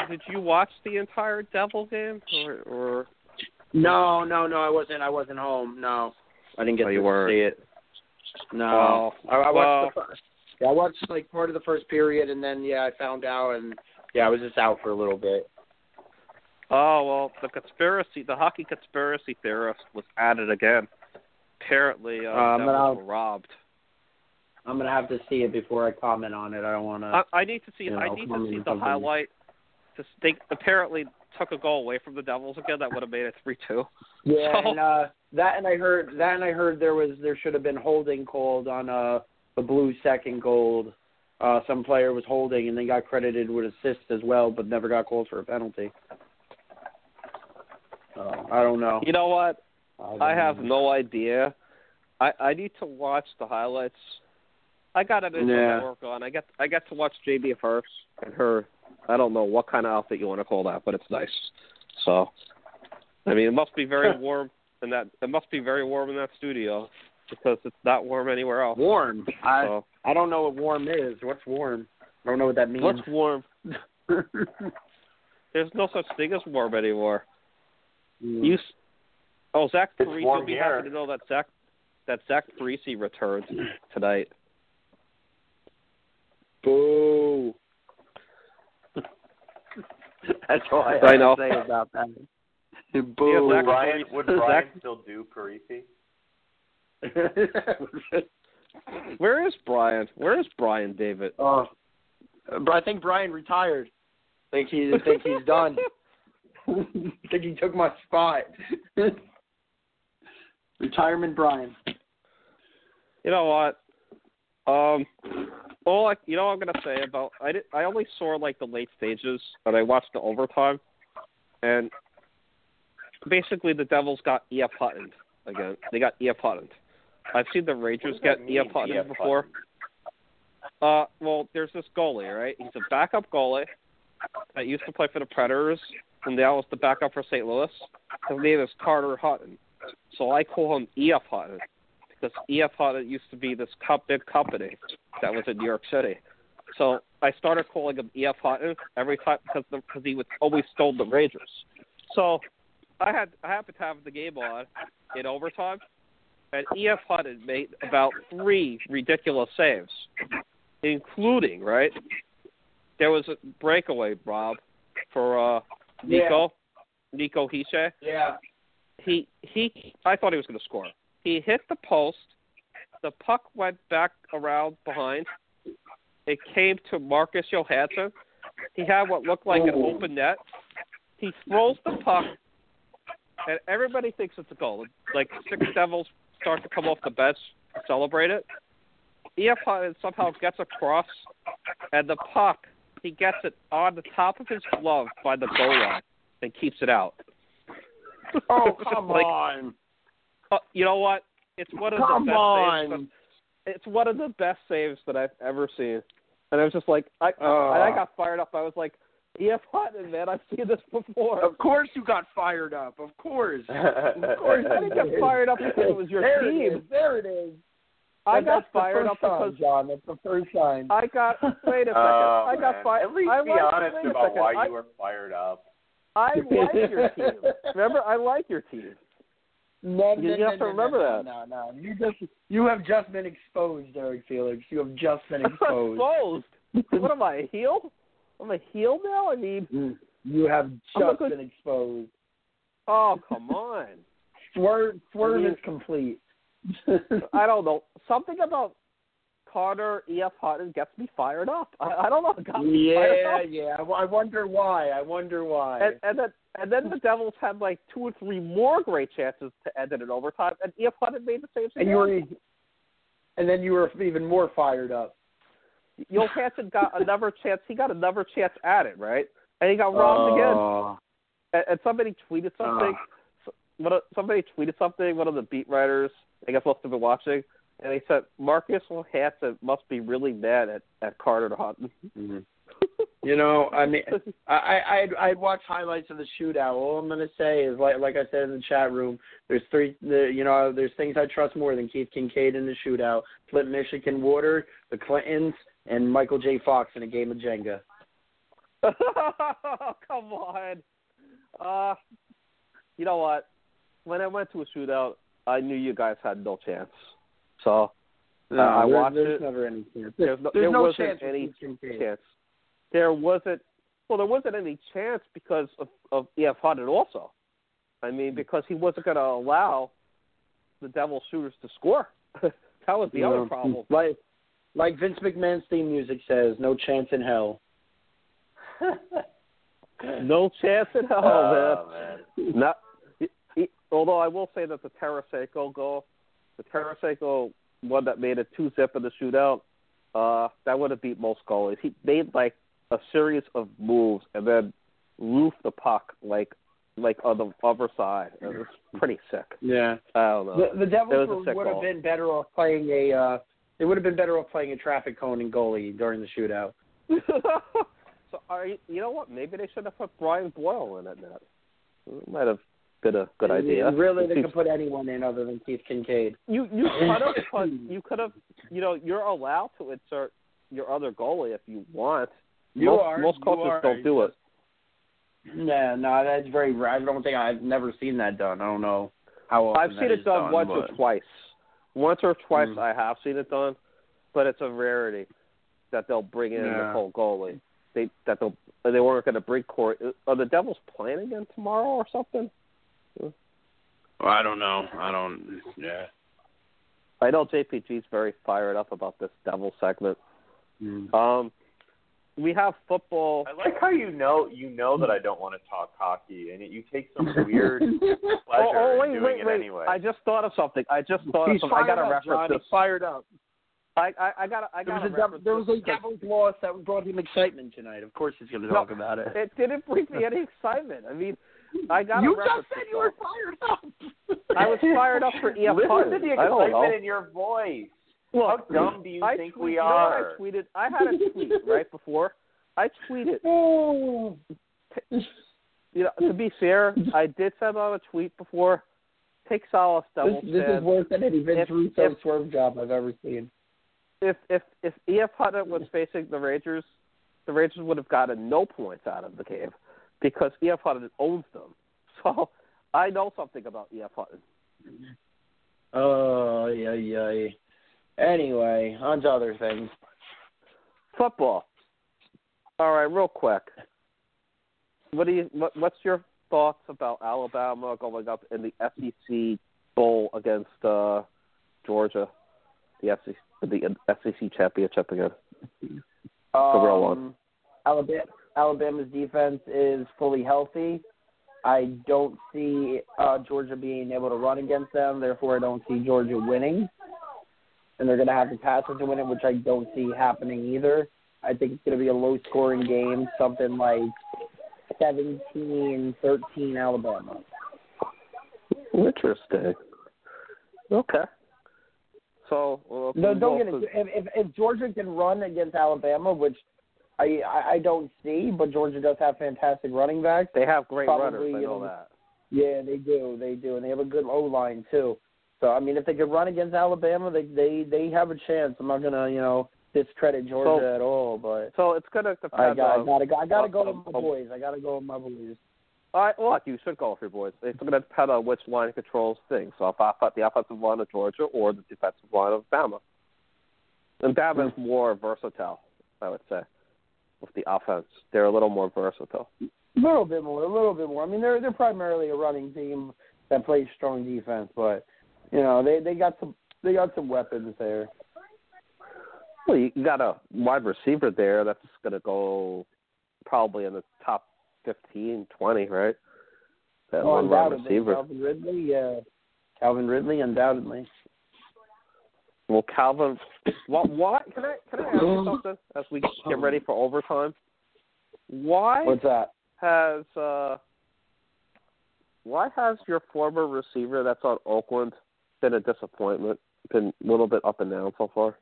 did you watch the entire Devil game, or, or? No, no, no. I wasn't. I wasn't home. No, I didn't get Oh, to you weren't. see it. No, Well, I, I well, watched the first. Yeah, I watched like part of the first period, and then yeah, I found out, and yeah, I was just out for a little bit. Oh, well, the conspiracy, the hockey conspiracy theorist was at it again. Apparently, uh, Uh, the but Devils I'll- were robbed. I'm gonna have to see it before I comment on it. I don't want to. I, I need to see. you I know, need to comment see on the something. highlight. Just they apparently took a goal away from the Devils again. That would have made it three two. Yeah, So- and uh, that and I heard that and I heard there was there should have been holding called on uh the Blues' second goal. Uh, some player was holding and then got credited with assists as well, but never got called for a penalty. Uh, I don't know. You know what? don't I have know. no idea. I I need to watch the highlights. I got it in the Yeah. network on. I get I get to watch J B first and her. I don't know what kind of outfit you want to call that, but it's nice. So, I mean, it must be very warm in that. It must be very warm in that studio because it's not warm anywhere else. Warm. I So, I don't know what warm is. What's warm? I don't know what that means. what's warm? There's no such thing as warm anymore. Mm. You. s- Oh, Zach It's Parisi. warm You'll be here. happy to know that Zach that Zach Parisi returned tonight. Boo. That's all I have I know. to say about that. Yeah, Boo. Zach- Brian, would Zach- Brian still do Parisi? Where is Brian? Where is Brian, David? Oh, but I think Brian retired. Think he think he's done. think he took my spot. Retirement, Brian. You know what? Um, all I, you know what I'm gonna say about I did, I only saw like the late stages, but I watched the overtime, and basically the Devils got E F Hutton again. They got E F Hutton. I've seen the Rangers What does get that E F mean, Hutton E F before. Uh, well, there's this goalie, right? He's a backup goalie that used to play for the Predators, and now is the backup for Saint Louis. His name is Carter Hutton. So I call him E F Hutton because E F Hutton used to be this cup, big company that was in New York City. So I started calling him E F Hutton every time because because he would always stole the Rangers. So I had I happened to have the game on in overtime, and E F Hutton made about three ridiculous saves, including, right, there was a breakaway, Rob, for uh, Nico, Nico Hischier. Yeah. He he. I thought he was going to score. He hit the post. The puck went back around behind. It came to Marcus Johansson. He had what looked like an open net. He throws the puck, and everybody thinks it's a goal. Like six Devils start to come off the bench to celebrate it. E F Hutton somehow gets across, and the puck, he gets it on the top of his glove by the goal line and keeps it out. Oh, Just come like, on. uh, you know what? It's one of Come the best on. saves. That, it's one of the best saves that I've ever seen. And I was just like, I Oh. and I got fired up. I was like, E F Hutton, man, I've seen this before. Of course you got fired up. Of course. Of course I didn't get fired up because it was your there team. It is. There it is. I And got that's the fired first up time, because John. That's the first time. I got. Wait a second. Oh, I got man. fired. At least I be like, honest wait a about second. why I, you were fired up. I like your team. Remember, I like your team. No, You no, have no, to no, remember no, that. No, no, you just you have just been exposed, Eric Felix. You have just been exposed. Exposed. What am I, a heel? I'm a heel now? I mean, You have I'm a just good- been exposed. oh, come on. Swerve, swerve I mean- is complete. I don't know. Something about Carter E F Hutton gets me fired up. I, I don't know. It got me fired yeah, up. yeah. I w- I wonder why. I wonder why. And, and then and then the Devils had like two or three more great chances to end it in overtime, and E F Hutton made the same and you were, and then you were even more fired up. Johansson got another chance. He got another chance at it, right? And he got robbed again. Oh. And, and somebody tweeted something. Oh. One of, somebody tweeted something. One of the beat writers, I guess, must have been watching, and they said Marcus Johansson must be really mad at, at Carter Hutton. Mm-hmm. You know, I mean, I I I'd, I'd watch highlights of the shootout. All I'm gonna say is, like like I said in the chat room, there's three. The, you know, there's things I trust more than Keith Kincaid in the shootout, Flint Michigan Water, the Clintons, and Michael J. Fox in a game of Jenga. Come on. Uh, you know what? When I went to a shootout, I knew you guys had no chance. So No, uh, I there, watched there's it. never any chance. There's no, there's there no wasn't chance any chance. chance. There wasn't. Well, there wasn't any chance because of, of E F. Hutton also. I mean, because he wasn't going to allow the Devil shooters to score. That was the you other know, problem. Like, like Vince McMahon's theme music says, no chance in hell. No chance in hell, Oh, man. man. Not, he, he, although I will say that the Tarasenko goal, the Tarasenko one that made it two zip in the shootout, uh, that would have beat most goalies. He made like a series of moves and then roofed the puck like like on the other side. It was pretty sick. Yeah. I don't know. The, the Devils would goal. have been better off playing a. Uh, they would have been better off playing a traffic cone and goalie during the shootout. So, are you, you know what? Maybe they should have put Brian Boyle in at net. It might have been a good idea. Really, they could put anyone in other than Keith Kincaid. You you could have put you could have you know you're allowed to insert your other goalie if you want. You most, are. Most coaches you are. don't do it. Yeah, no, that's very rare. I don't think I've never seen that done. I don't know how often I've that seen is it done, done once but... or twice. Once or twice Mm. I have seen it done, but it's a rarity that they'll bring in Yeah. the whole goalie. They that they'll they weren't going to bring Corey. Are the Devils playing again tomorrow or something? Well, I don't know. I don't. Yeah. I know J P G's very fired up about this Devil segment. Mm. Um, we have football. I like how you know you know that I don't want to talk hockey, and yet you take some weird pleasure oh, oh, wait, in doing wait, it wait. anyway. I just thought of something. I just thought He's of something. I got to fired up, reference John. this. He's fired up. I I, I got I There got was, a dev- there was a Devils loss that brought him excitement tonight. Of course he's going to No, talk about it. It didn't bring me any excitement. I mean, I got. You just said you were fired up. I was fired up for E F. Listen Hutton. to the I don't know. excitement in your voice. Look, How dumb do you I think tweet, we you know are? what I tweeted? I had a tweet right before. I tweeted. Oh. You know, to be fair, I did send out a tweet before. Take solace, Devil This, this is fans. worse than any Vince If- Russo if- swerve job I've ever seen. If if if E F. Hutton was facing the Rangers, the Rangers would have gotten no points out of the game because E F. Hutton owns them. So I know something about E F. Hutton. Oh, yeah, yeah. Anyway, on to other things. Football. All right, real quick. What do you? What, what's your thoughts about Alabama going up in the S E C Bowl against uh, Georgia, the S E C, the S E C championship again? Um, The real one. Alabama, Alabama's defense is fully healthy. I don't see uh, Georgia being able to run against them. Therefore, I don't see Georgia winning. And they're going to have to pass it to win it, which I don't see happening either. I think it's going to be a low-scoring game, something like seventeen thirteen Alabama. Interesting. Okay. So, well, No, don't we'll- get it. If, if, if Georgia can run against Alabama, which I, I I don't see, but Georgia does have fantastic running backs. They have great Probably, runners. I you know know, that. Yeah, they do. They do, and they have a good O line too. So I mean, if they could run against Alabama, they they they have a chance. I'm not gonna you know discredit Georgia So- at all, but So it's gonna I depend got I on. gotta go. I gotta go uh, with my uh, boys. I gotta go with my boys. All right, look, you should go with your boys. It's going to depend on which line controls things. So if I put the offensive line of Georgia or the defensive line of Bama. And Bama is more versatile, I would say, with the offense. They're a little more versatile. A little bit more, a little bit more. I mean, they're they're primarily a running team that plays strong defense, but you know they they got some they got some weapons there. Well, you got a wide receiver there that's going to go probably in the top fifteen, twenty, right? That Oh, one wide undoubtedly, receiver. Calvin Ridley, yeah, Calvin Ridley, undoubtedly. Well, Calvin, what? Why? Can I can I ask you something as we get ready for overtime? Why What's that? has uh, why has your former receiver that's on Oakland been a disappointment? Been a little bit up and down so far.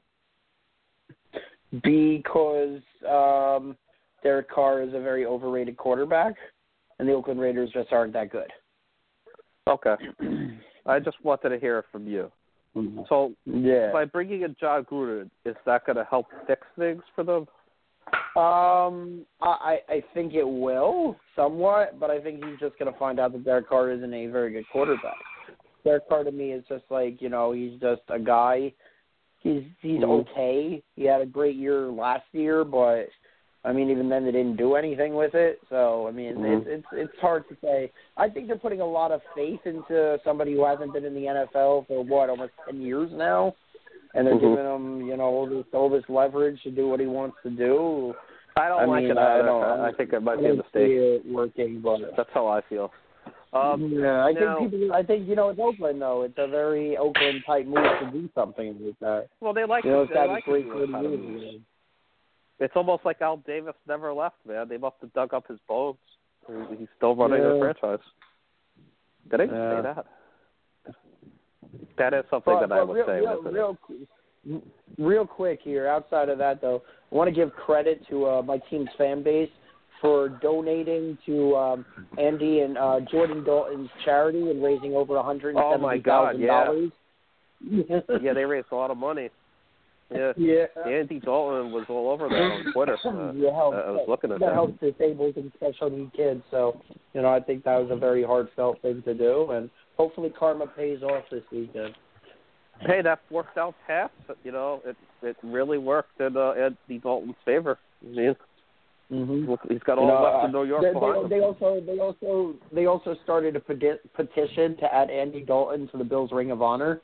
Because um, Derek Carr is a very overrated quarterback, and the Oakland Raiders just aren't that good. Okay, I just wanted to hear it from you. So, Yeah. by bringing in John Gruden, is that going to help fix things for them? Um, I I think it will somewhat, but I think he's just going to find out that Derek Carr isn't a very good quarterback. Derek Carr to me is just like, you know, he's just a guy. He's he's Mm-hmm. okay. He had a great year last year, but I mean, even then they didn't do anything with it. So I mean, Mm-hmm. it's it's it's hard to say. I think they're putting a lot of faith into somebody who hasn't been in the N F L for what, almost ten years now, and they're Mm-hmm. giving him, you know, all this all this leverage to do what he wants to do. I don't I like mean, it I either. don't. I think it might I be a don't mistake. see it working, but That's how I feel. Um, yeah, I now, think people. I think you know, it's Oakland though. It's a very Oakland type move to do something like that. well, they like You know, to, it's they got like to to great do those kind of years moves. ago. It's almost like Al Davis never left, man. They must have dug up his bones. He's still running Yeah. the franchise. Did I even Yeah. say that? That is something But, that I but would real, say. real, isn't real, qu- real quick here, outside of that, though, I want to give credit to uh, my team's fan base for donating to um, Andy and uh, Jordan Dalton's charity and raising over one hundred Oh, my seventy God, thousand yeah. dollars. Yeah, they raised a lot of money. Yeah. Yeah. Andy Dalton was all over that on Twitter. Uh, yeah, helps, I was looking at that that. helps disabled and special need kids. So, you know, I think that was a very heartfelt thing to do, and hopefully karma pays off this weekend. Hey, that worked out half. You know, it it really worked in uh, Andy Dalton's favor. I mean, Mm-hmm. he's got all You know, left uh, in New York they, behind they, him. they also they also they also started a peti- petition to add Andy Dalton to the Bills' Ring of Honor.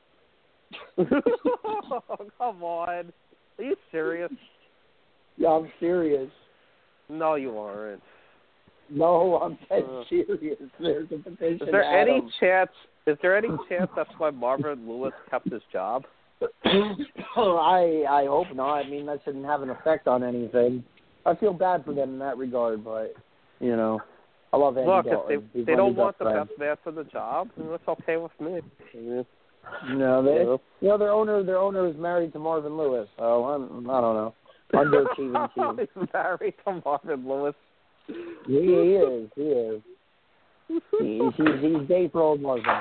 Come on. Are you serious? Yeah, I'm serious. No, you aren't. No, I'm dead Uh, serious. There's a petition. Is there to add any him. chance? Is there any chance that's why Marvin Lewis kept his job? I I hope not. I mean, that shouldn't have an effect on anything. I feel bad for them in that regard, but you know, I love Andy Look, if Dalton. they He's they one of don't my want the friends. best man for the job, then that's okay with me. Yeah. No, they, Yeah. you know, their owner, their owner is married to Marvin Lewis. So I'm, I don't know, underachieving team. He's married to Marvin Lewis. He, he is, he is. He, he's he's gay for old Marvin.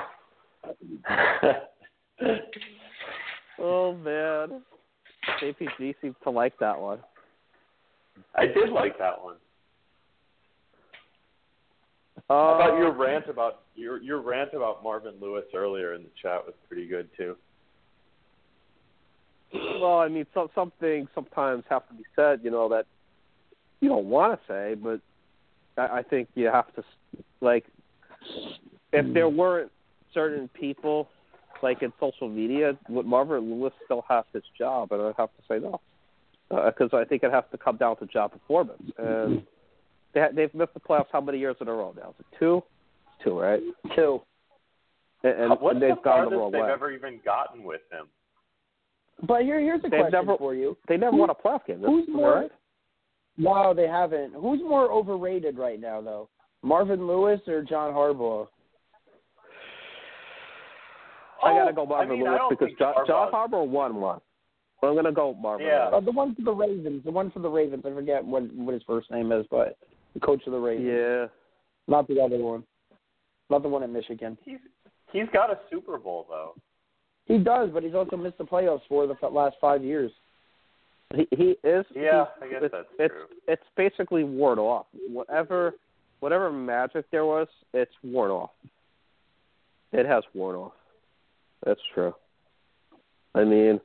Oh man, J P G seems to like that one. I did like that one. Uh, I thought your rant about your your rant about Marvin Lewis earlier in the chat was pretty good too. Well, I mean, some something sometimes have to be said, you know, that you don't want to say, but I, I think you have to, like, if there weren't certain people, like in social media, would Marvin Lewis still have his job? And I'd have to say no, because uh, I think it has to come down to job performance. And they ha- they've missed the playoffs how many years in a row now? Is it two? It's two, right? Two. And, and What's they've the gone the farthest wrong they've way. ever even gotten with him? But here, here's a They've question never- for you. They never Who- won a playoff game. who's Is that more- right? No, they haven't. Who's more overrated right now, though? Marvin Lewis or John Harbaugh? I gotta Oh, go Marvin I mean, I Lewis don't because think John, John Harbaugh's- Harbaugh won one. So I'm gonna go Marvin Yeah. Uh, Lewis. the one for the Ravens. The one for the Ravens. I forget what what his first name is, but the coach of the Ravens. Yeah. Not the other one. Not the one at Michigan. He's he's got a Super Bowl though. He does, but he's also missed the playoffs for the f- last five years. He he is. Yeah, he, I guess it's, that's it's, true. It's basically worn off. Whatever, whatever magic there was, it's worn off. It has worn off. That's true. I mean,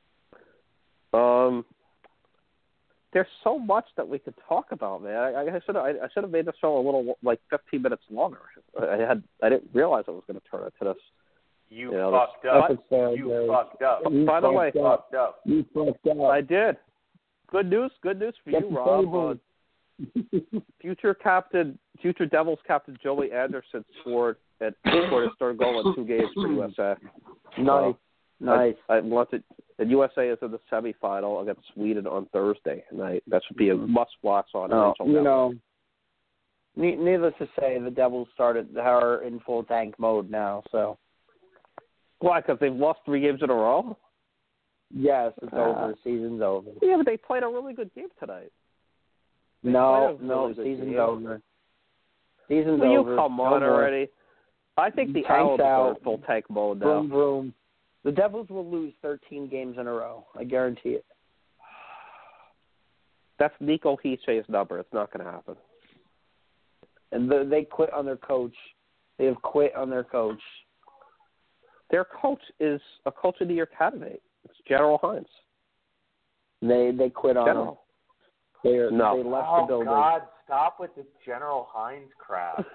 um, there's so much that we could talk about, man. I, I should I, I should have made the show a little like fifteen minutes longer. I had I didn't realize I was going to turn into this. You, You know, fucked that's- up. that's fair, You Gary. fucked up. You By the way, fucked up. Fucked up. You fucked up. I did. Good news. Good news for Get you, the Rob. table. Uh, future captain, future Devils captain Joey Anderson scored at scored his third goal in two games for U S A. Nice. Nice. I, I wanted, and U S A is in the semifinal against Sweden on Thursday night. That should be a must-watch on No, N H L you Network. know, ne- needless to say, the Devils started are in full tank mode now. So Why? Because they've lost three games in a row. yes, it's Ah. over. The season's over. Yeah, but they played a really good game tonight. They No, played a no, really good season's game. over. Season's Will you over. come No on more. already? I think the Tank's Owls are in out. full tank mode now. Vroom, vroom. The Devils will lose thirteen games in a row. I guarantee it. That's Nico Hiche's number. It's not going to happen. And the, they quit on their coach. They have quit on their coach. Their coach is a coach of the year candidate. It's General Hines. They they quit on General. him. They are, no. They left oh, the building. God, stop with the General Hines crap.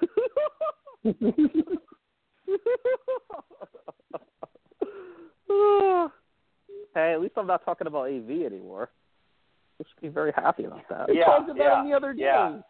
Hey, at least I'm not talking about A V anymore. I should be very happy about that. We Yeah, talked about yeah, him the other yeah.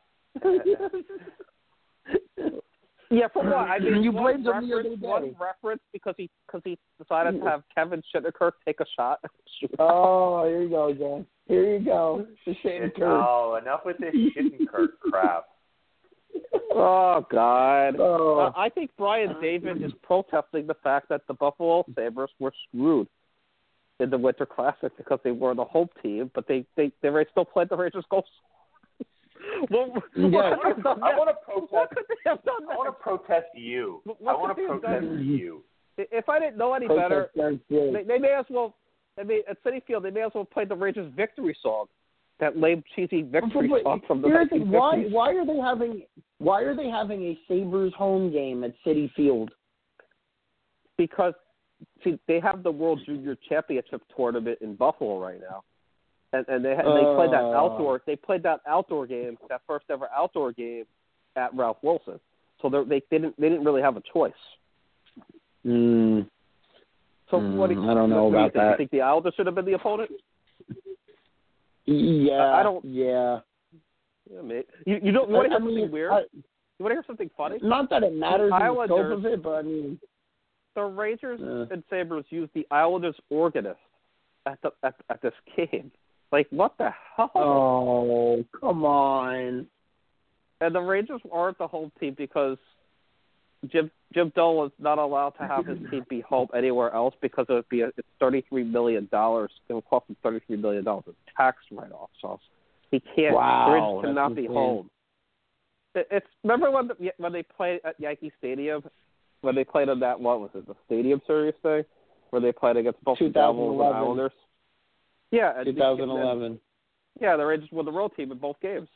day. Yeah, for what? I mean, you one blamed him the other reference, day. one reference because he because he decided to have Kevin Shattenkirk take a shot. Oh, here you go, John. Here you go. The Shattenkirk. Oh, enough with this Shattenkirk crap. Oh God! Oh. Uh, I think Brian David is protesting the fact that the Buffalo Sabres were screwed in the Winter Classic because they were the home team, but they they they still played the Rangers goals. Well, yeah. I want to protest. What could they have done I want to protest you. What I want could to they have protest done? you. If I didn't know any Protest better, they, they may as well. I mean, at Citi Field, they may as well play the Rangers' victory song, that lame, cheesy victory But, song from the here's the thing, why nineteen fifties. why are they having why are they having a Sabres home game at Citi Field? Because see, they have the World Junior Championship tournament in Buffalo right now, and and they had, they uh, played that outdoor they played that outdoor game, that first ever outdoor game at Ralph Wilson. So they they didn't they didn't really have a choice. Mm. So mm, what do you, I don't know what do you about think? that. You think the Islanders should have been the opponent? Yeah, I don't. Yeah, yeah mate. You you don't you want to I, hear I something mean, weird? I, you want to hear something funny? not that it matters The in the scope Islanders- of it, but I mean, The Rangers uh, and Sabres used the Islanders organist at the at, at this game. Like, what the hell? oh, come on. And the Rangers aren't the home team because Jim Jim Dole is not allowed to have his team be home anywhere else because it would be a, it's thirty three million dollars. It would cost him thirty three million dollars in tax write off. So he can't. Wow, the Rangers cannot that's be insane. home. It, it's remember when the, when they played at Yankee Stadium when they played on that what was it the Stadium Series thing where they played against both the Devils and Islanders. Yeah, and twenty eleven. And, yeah, the Rangers won the road team in both games.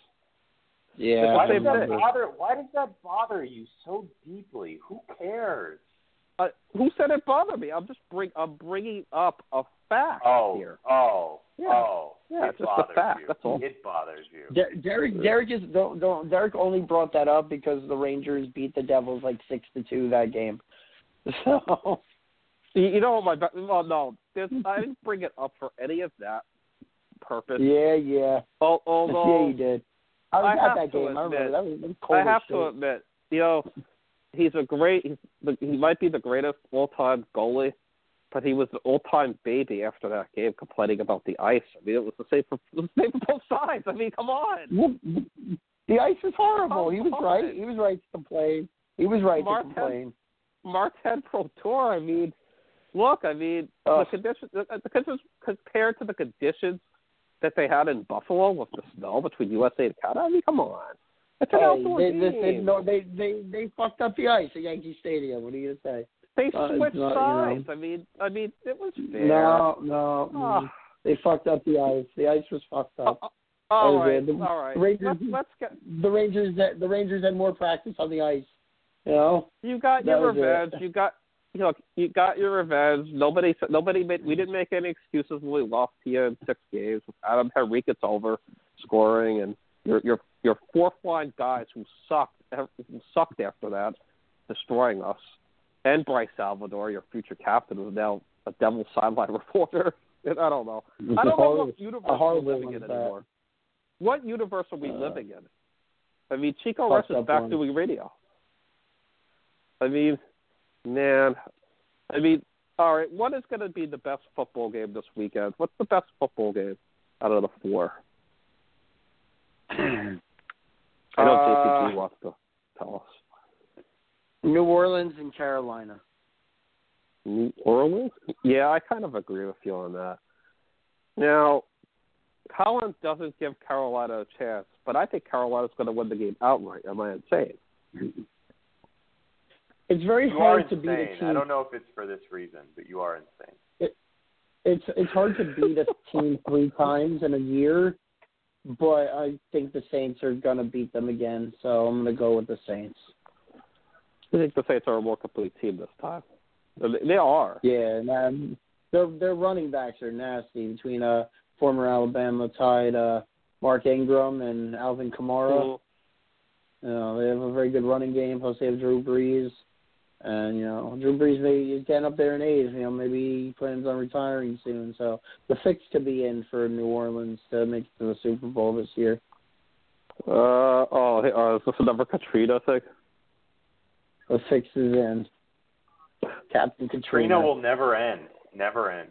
Yeah. Why does same that thing. bother? Why does that bother you so deeply? Who cares? Uh, who said it bothered me? I'm just bring I'm bringing up a fact Oh, here. oh, Yeah. oh! Yeah, it it's just bothers a fact. you. That's all. It bothers you. Der- Derek, Derek is don't, don't Derek only brought that up because the Rangers beat the Devils like six to two that game. So You, you know my well no, there's, I didn't bring it up for any of that purpose. yeah, yeah, Al- Although yeah, you did. I was I at have that to game. I admit- remember that was, that was cold I as have shit. to admit, you know, he's a great. He's the, he might be the greatest all-time goalie, but he was an all-time baby after that game, complaining about the ice. I mean, it was the same for, it was the same for both sides. I mean, come on. Well, the ice is horrible. Come He was on. right. He was right to complain. He was right Martin- to complain. Martin Pro Tour. I mean, look. I mean, Ugh. the conditions. The, the conditions compared to the conditions that they had in Buffalo with the snow between U S A and Canada. I mean, come on. It's an Hey, outdoor they, game. they, they, no, they, they, they fucked up the ice at Yankee Stadium. What are you gonna say? They uh, it's switched not, you sides. know. I mean, I mean, it was fair. No, no, Oh. they fucked up the ice. The ice was fucked up. Oh, all Uh, right, the- all right. Rangers- Let's, let's get. The Rangers, the Rangers had more practice on the ice. You know, You got That your was it. revenge. You got. You know, you got your revenge. Nobody, nobody made. We didn't make any excuses when we lost to you in six games. Adam Henrique's over scoring, and your your your fourth line guys who sucked, who sucked after that, destroying us. And Bryce Salvador, your future captain, who's now a Devil sideline reporter. And I don't know. It's I a don't know horrible- what universe a we're horrible living one in at that. anymore. What universe are we Uh, living in? I mean, Chico fucked Rush is up back one. doing radio. I mean, man. I mean, all right, what is going to be the best football game this weekend? What's the best football game out of the four? I know Uh, J P G wants to tell us. New Orleans and Carolina. New Orleans? Yeah, I kind of agree with you on that. Now, Collins doesn't give Carolina a chance, but I think Carolina's going to win the game outright. Am I insane? It's very You are hard to beat a insane. team. I don't know if it's for this reason, but you are insane. It's it's hard to beat a team three times in a year, but I think the Saints are going to beat them again, so I'm going to go with the Saints. I think the Saints are a more complete team this time. They are. Yeah, and um, their their running backs are nasty between uh former Alabama Tide uh, Mark Ingram and Alvin Kamara. Mm-hmm. You know, they have a very good running game. Plus, they have Drew Brees, and you know, Drew Brees maybe is getting up there in age. You know, maybe he plans on retiring soon. So the fix could be in for New Orleans to make it to the Super Bowl this year. Uh oh, hey, uh, is this another Katrina thing? The fix is in. Captain Katrina. Katrina will never end. Never end.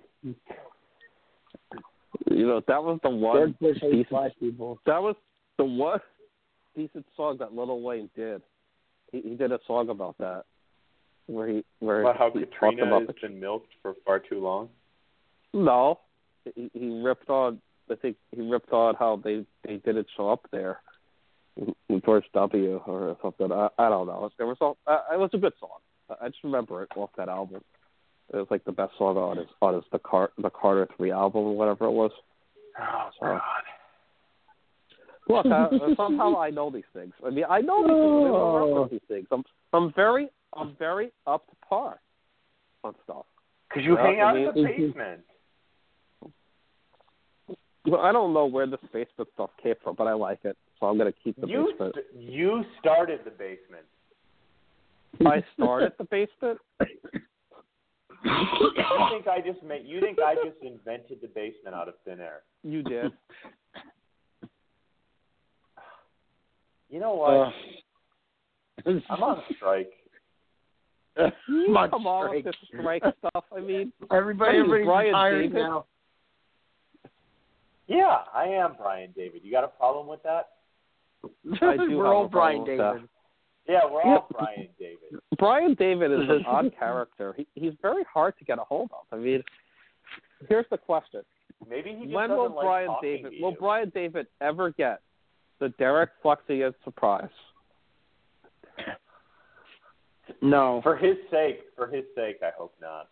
You know, that was the one George Bush hates decent, black people. that was the one decent song that Lil Wayne did. He, he did a song about that, where he where About how he Katrina talked about has the, been milked for far too long. No, he, he ripped on. I think he ripped on how they they didn't show up there. George W. or something. I, I don't know. There was all, uh, it was a good song. I just remember it off that album. It was like the best song on his on his the Car the Carter Three album or whatever it was. Oh so, God! Look, I, somehow I know these things. I mean, I know these things. I don't reference these things. I'm I'm very I'm very up to par on stuff. Because you yeah, hang I out mean, in the basement. Well, I don't know where this Facebook stuff came from, but I like it, so I'm going to keep the You basement. st- you started the basement. I started the basement. You think I just made? You think I just invented the basement out of thin air? You did. You know what? Uh, I'm on strike. You on come on strike. with this strike stuff. I mean, Everybody, what are you, everybody's Brian tired David? now. Yeah, I am Brian David. You got a problem with that? I do We're have all a Brian problem with David. Yeah, we're all Brian David. Brian David is an odd character. He, he's very hard to get a hold of. I mean, here's the question: Maybe he just when doesn't will like Brian talking David? to Will you. Brian David ever get the Derek Flexian surprise? No. For his sake, for his sake, I hope not.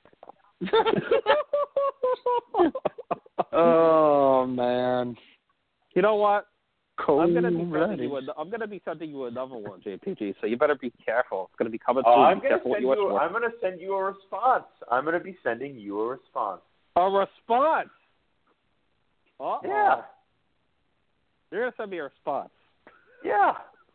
Oh man. You know what? Cold I'm gonna be sending blooded. you. A, I'm gonna be sending you another one, J P G. So you better be careful. It's gonna be coming Oh, soon. I'm Be gonna careful what send you wish you. for. I'm gonna send you a response. I'm gonna be sending you a response. A response. Uh-oh. Yeah, You're gonna send me a response. yeah.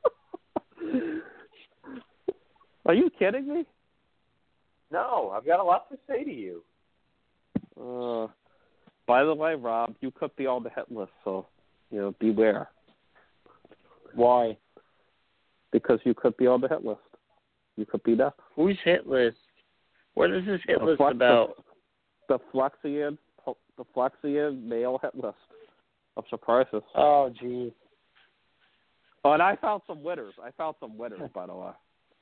Are you kidding me? No, I've got a lot to say to you. Uh, by the way, Rob, you could be on the hit list, so you know beware. Why? Because you could be on the hit list. You could be that. Who's hit list? What is this hit The list Flex- about? The Flexian, the Flexian male hit list of surprises. Oh, geez. Oh, and I found some winners. I found some winners, by the way.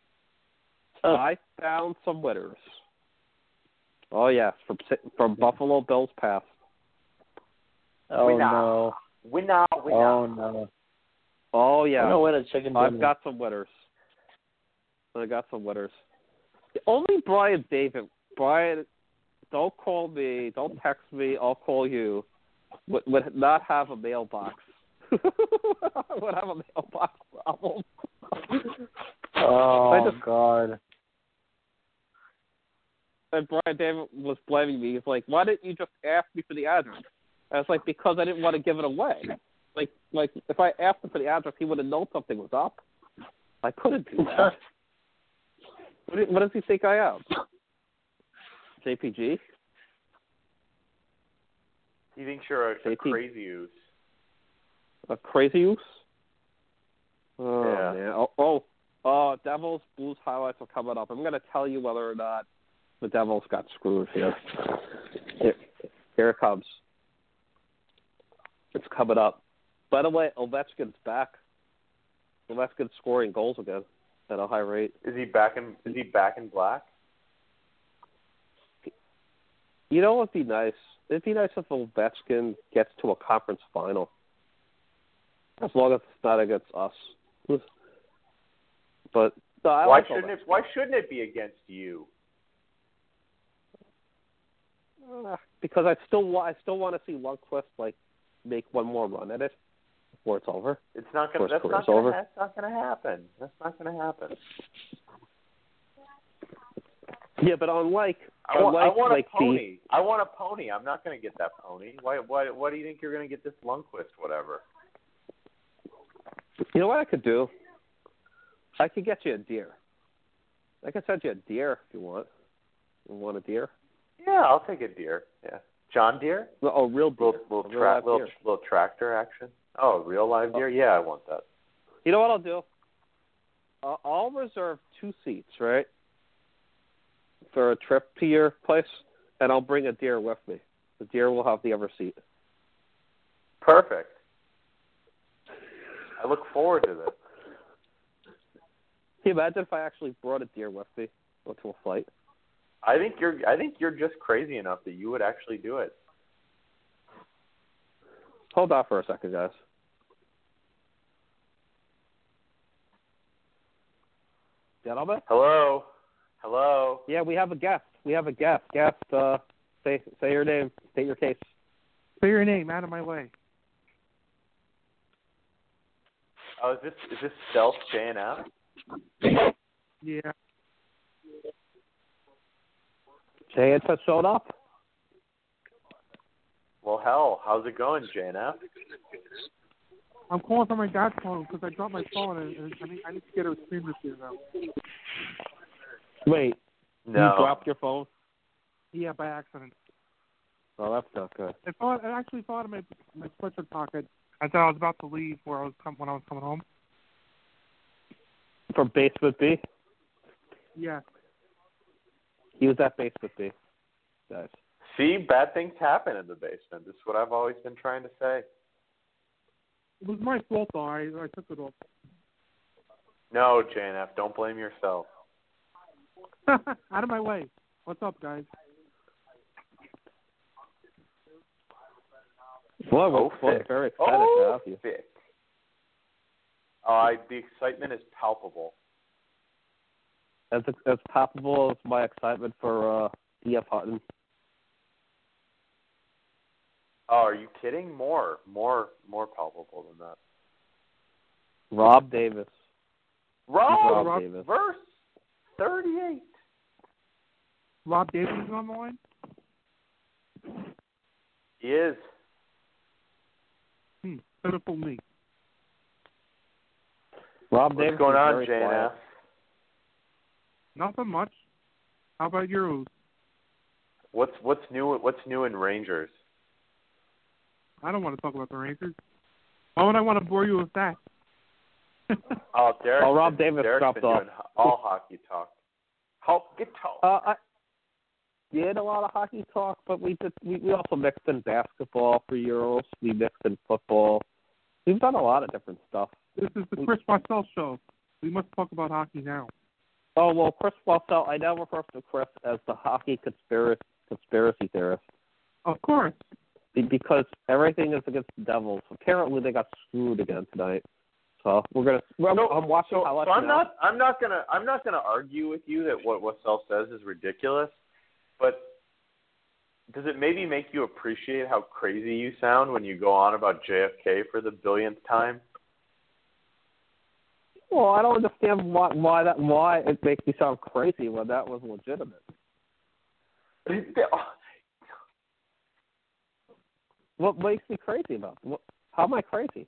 I found some winners. Oh yes, from from Buffalo Bills past. Oh Winner. no. Winner, winner. Oh no. Oh yeah, I'm gonna win a chicken dinner. I've got some winners. I got some winners. Only Brian David. Brian, don't call me. Don't text me. I'll call you. Would, would not have a mailbox. would have a mailbox problem. Oh I just, God. And Brian David was blaming me. He's like, "Why didn't you just ask me for the address?" I was like, "Because I didn't want to give it away. Like, like if I asked him for the address, he would have known something was up. I couldn't do that." What, do, what does he think I am? J P G? He thinks you're a, a J P crazy goose. A crazy use? Oh, Yeah. man. Oh, oh, oh, Devils Blues highlights are coming up. I'm going to tell you whether or not the Devils got screwed here. Here, here it comes. It's coming up. By the way, Ovechkin's back. Ovechkin's scoring goals again at a high rate. Is he back in? Is he back in black? You know what'd be nice? It'd be nice if Ovechkin gets to a conference final. As long as it's not against us. But no, I Why like shouldn't Ovechkin. it? Why shouldn't it be against you? Uh, because I still want I still want to see Lundqvist like make one more run at it. before it's over. It's not gonna. Before his That's not career's gonna. over. That's not gonna happen. That's not gonna happen. Yeah, but unlike, I want, unlike I want like a pony. the, I want a pony. I'm not gonna get that pony. Why? Why? Why do you think you're gonna get this Lundqvist? Whatever. you know what I could do? I could get you a deer. I could send you a deer if you want. You want a deer? Yeah, I'll take a deer. Yeah, John Deere. Oh, real deer. Little little, A real tra- live little, deer. little tractor action. Oh, real live deer. Yeah, I want that. You know what I'll do? I'll, I'll reserve two seats, right, for a trip to your place, and I'll bring a deer with me. The deer will have the other seat. Perfect. I look forward to this. Can you imagine if I actually brought a deer with me to a flight? I think you're. I think you're just crazy enough that you would actually do it. Hold on for a second, guys. Gentlemen? Hello. Hello. Yeah, we have a guest. We have a guest. Guest, uh, say say your name. State your case. Say your name. Out of my way. Oh, is this is this Stealth J and F? Yeah. Jay and F showed up. Well, hell, how's it going, J and F? I'm calling from my dad's phone because I dropped my phone and, and I need I need to get a screen receiver now. Wait, No. you dropped your phone? Yeah, by accident. Oh, that's not good. I thought I actually thought in my my sweatshirt pocket. I thought I was about to leave where I was com- when I was coming home. From Basement B? Yeah. He was at Basement B, guys. See, bad things happen in the basement. This is what I've always been trying to say. It was my fault though. I I took it off. No, J and F, don't blame yourself. Out of my way. What's up, guys? Boy, we're Oh, we're Vic. very excited Oh, to have you. Vic. Uh, I, the excitement is palpable. As as palpable as my excitement for uh, D F Hutton. Oh, are you kidding? More, more, more palpable than that. Rob Davis. Rob, Rob Davis. verse thirty-eight. Rob Davis is on the line. He is. Hmm. Pitiful me. Rob What's Davis going is on, very J and quiet. F? Nothing much. How about yours? What's what's new? What's new in Rangers? I don't want to talk about the Rangers. Why would I want to bore you with that? Oh, Derek. Oh, Rob Davis Derek's dropped been off. doing ho- all hockey talk. Help get talk. Uh, I did a lot of hockey talk, but we did we, we also mixed in basketball for Euros. We mixed in football. We've done a lot of different stuff. This is the Chris Marcel show. We must talk about hockey now. Oh well, Chris Marcel. I now refer to Chris as the hockey conspiracy conspiracy theorist. Of course. Because everything is against the Devils. Apparently, they got screwed again tonight. So we're gonna. Well, So, I'm watching so, highlights so I'm now. not. I'm not gonna. I'm not gonna argue with you that what Wassell says is ridiculous. But does it maybe make you appreciate how crazy you sound when you go on about J F K for the billionth time? Well, I don't understand why why that why it makes me sound crazy when that was legitimate. What makes me crazy about it? What, how am I crazy?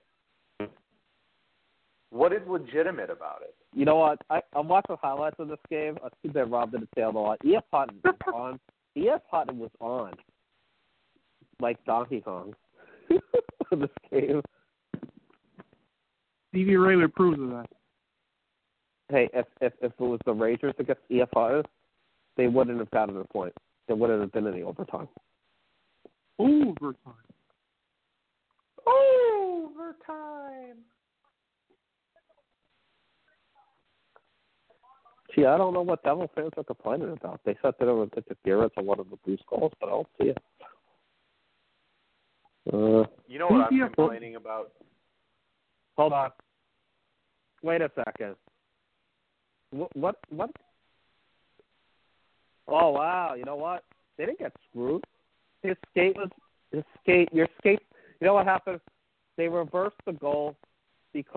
What is legitimate about it? You know what? I, I'm watching highlights of this game. I see that Rob didn't say a lot. E F Hutton was on. E F Hutton was on like Donkey Kong for this game. Stevie Ray approves of that. Hey, if, if if it was the Rangers against E F Hutton, they wouldn't have gotten a point. There wouldn't have been any overtime. Overtime. Overtime. Gee, I don't know what Devil fans are complaining about. They said that there was interference on one of the Blues calls, but I don't see it. Uh, You know what I'm Yeah. complaining about? hold on. Wait a second. What, what? What? Oh, wow. You know what? They didn't get screwed. His skate was, his skate, your skate, you know what happened? They reversed the goal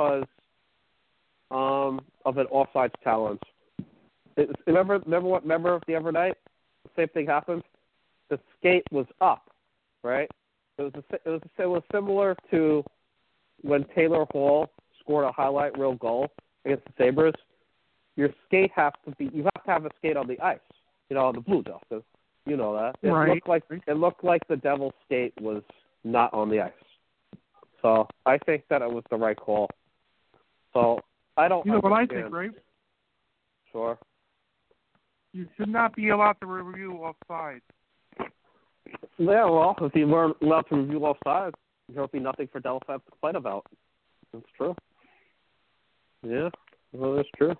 because um, of an offsides challenge. It, remember, remember what? Remember the other night, same thing happened. The skate was up, right? It was a, it was it was similar to when Taylor Hall scored a highlight reel goal against the Sabres. Your skate has to be. You have to have a skate on the ice. You know, on the Blue Jays. You know that. It right. looked like it looked like the Devil's skate was not on the ice. So I think that it was the right call. So I don't. You know what I understand. think, right? Sure. You should not be allowed to review offside. Yeah, well, if you weren't allowed to review offside, there would be nothing for Delphi to complain about. That's true. Yeah, well, that's true.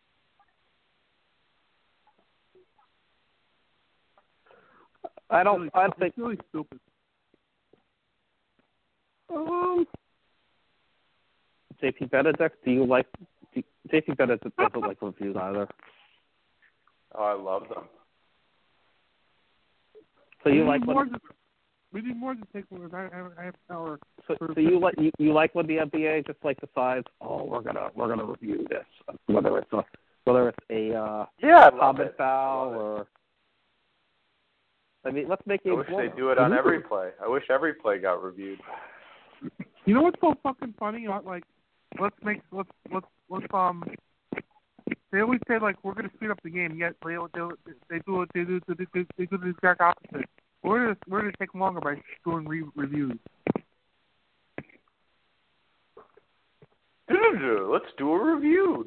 I don't. Really, I think. it's really stupid. Um, J P Benedict, do you like? Do, J P Benedict doesn't like reviews either. Oh, I love them. So we you need like more when? than, we need more than take one. I, I, I have power. So, so you like you, you like when the N B A just like decides, oh, we're gonna we're gonna review this, whether it's a whether it's a uh, Yeah, I love common it. foul I love or. I mean, let's make it. I wish they do it on every play. I wish every play got reviewed. You know what's so fucking funny? Like, let's make let's let's let's um. They always say like we're gonna speed up the game, yet they they they do it they do they do, they do the exact opposite. We're gonna we're gonna take longer by doing re- reviews. Let's do a review.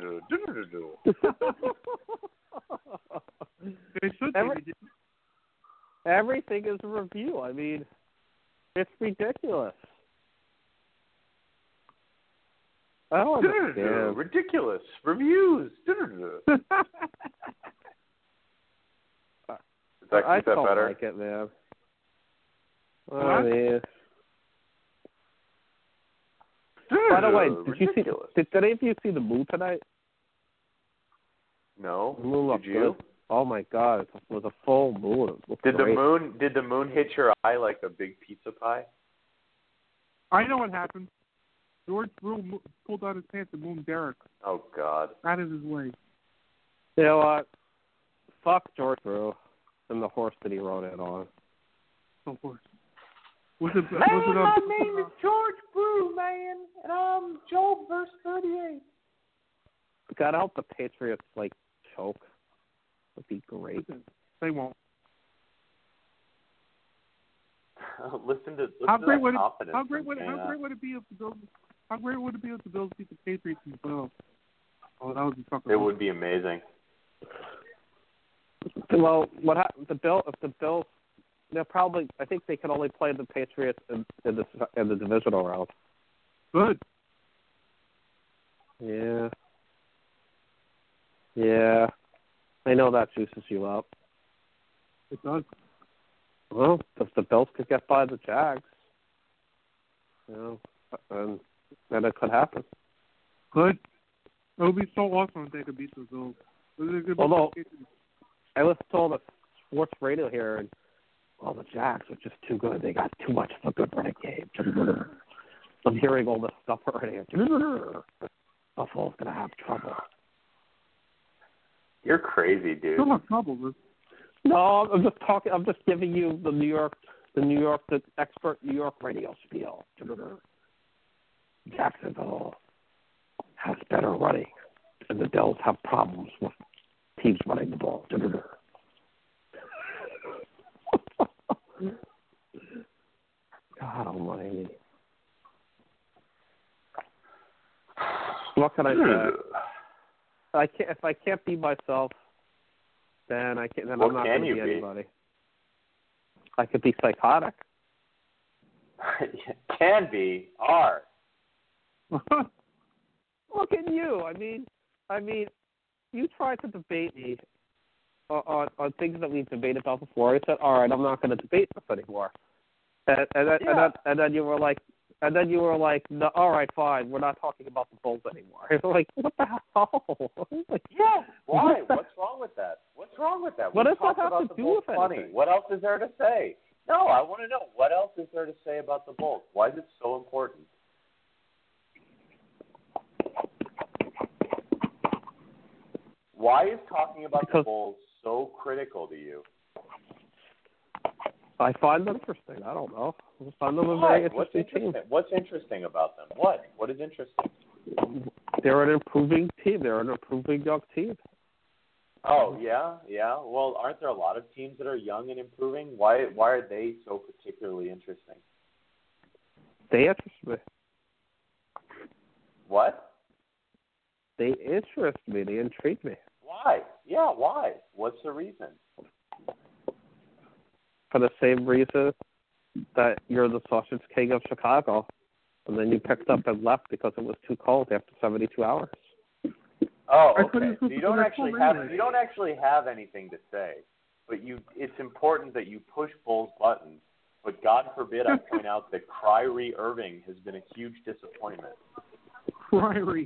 They should. Every, be. everything is a review. I mean, it's ridiculous. I don't understand. Ridiculous reviews. Does that I keep that don't better? like it, man. What? I mean, by the way, did you see? Did, did any of you see the moon tonight? No. The moon looked Did you? good. Oh my God! It was a full moon. It looked Did great. the moon? Did the moon hit your eye like a big pizza pie? I know what happened. George Brew pulled out his pants and mooned Derek. Oh God. Out of his way. You know what? Fuck George Brew and the horse that he rode in on. Of course. Was it? Man, was it my a, name is George Brew, man, and I'm Job verse thirty-eight. God help the Patriots like choke. Would be great. They won't. listen to listen How to great that would it? confidence. How great would it? from How great would it be if the Bills? How great would it be if the Bills beat the Patriots in the playoffs? Oh, that would be fucking. It would be amazing. Well, what happened? The Bill, if the Bills, they'll probably. I think they can only play the Patriots in, in the in the divisional round. Good. Yeah. Yeah. I know that juices you up. It does. Well, if the Bills could get by the Jags, you know, and then it could happen. Good. It would be so awesome if they could beat the Bills. Although, I listened to all the sports radio here, and well, the Jags are just too good. They got too much of a good running game. I'm hearing all this stuff already. Buffalo's gonna have trouble. You're crazy, dude. Still have trouble with. No, I'm just talking. I'm just giving you the New York, the New York, the expert New York radio spiel. Jacksonville has better running, and the Bills have problems with teams running the ball. God Almighty! What can I say? I can't. If I can't be myself, then I can't. Then What I'm not can going to you be be? anybody. I could be psychotic. Can be. Are. Look at you. I mean, I mean, you tried to debate me on, on, on things that we've debated about before. I said, all right, I'm not going to debate this anymore. And, and, then, Yeah. and, then, and then you were like, and then you were like, no, all right, fine, we're not talking about the Bulls anymore. I was like, what the hell? Like, Yeah. Why? What the- What's wrong with that? What's wrong with that? What We does that talked have about to the do Bulls with plenty. anything? What else is there to say? No, I want to know what else is there to say about the Bulls. Why is it so important? Why is talking about because the Bulls so critical to you? I find them interesting. I don't know. I find them a Why? very What's interesting interesting? What's interesting about them? What? What is interesting? team. They're an improving team. They're an improving young team. Oh yeah, yeah. Well, aren't there a lot of teams that are young and improving? Why? Why are they so particularly interesting? They interest me. What? They interest me. They intrigue me. Why? Yeah, why? What's the reason? For the same reason that you're the sausage king of Chicago, and then you picked up and left because it was too cold after seventy-two hours. Oh, I okay. couldn't So put you the don't right actually form have anyway. you don't actually have anything to say, but you it's important that you push Bulls buttons. But God forbid I point out that Kyrie Irving has been a huge disappointment. Kyrie.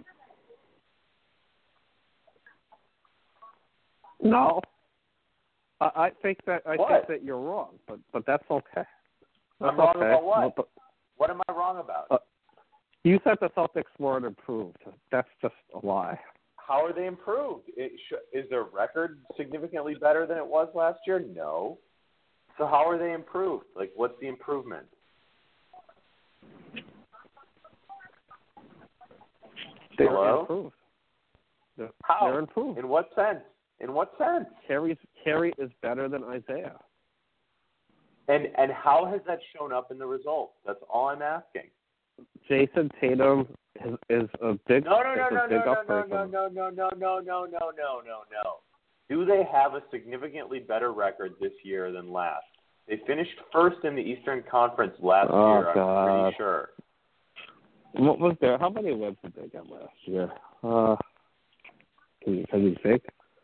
No, I, I think that I What? think that you're wrong, but but that's okay. That's I'm wrong okay. about what? But, What am I wrong about? Uh, you said the Celtics weren't improved. That's just a lie. How are they improved? It sh- is their record significantly better than it was last year? No. So how are they improved? Like, what's the improvement? They're Hello? improved. They're, How? they're improved. In what sense? In what sense? Carrie's, Carrie is better than Isaiah. And and how has that shown up in the results? That's all I'm asking. Jason Tatum is, is a big, No, no, is no, a no, big no, no, upgrade no, from no, no, no, no, no, no, no, no, no. Do they have a significantly better record this year than last? They finished first in the Eastern Conference last Oh, year, I'm God. pretty sure. What was there? How many wins did they get last year? Uh, can you, can you think?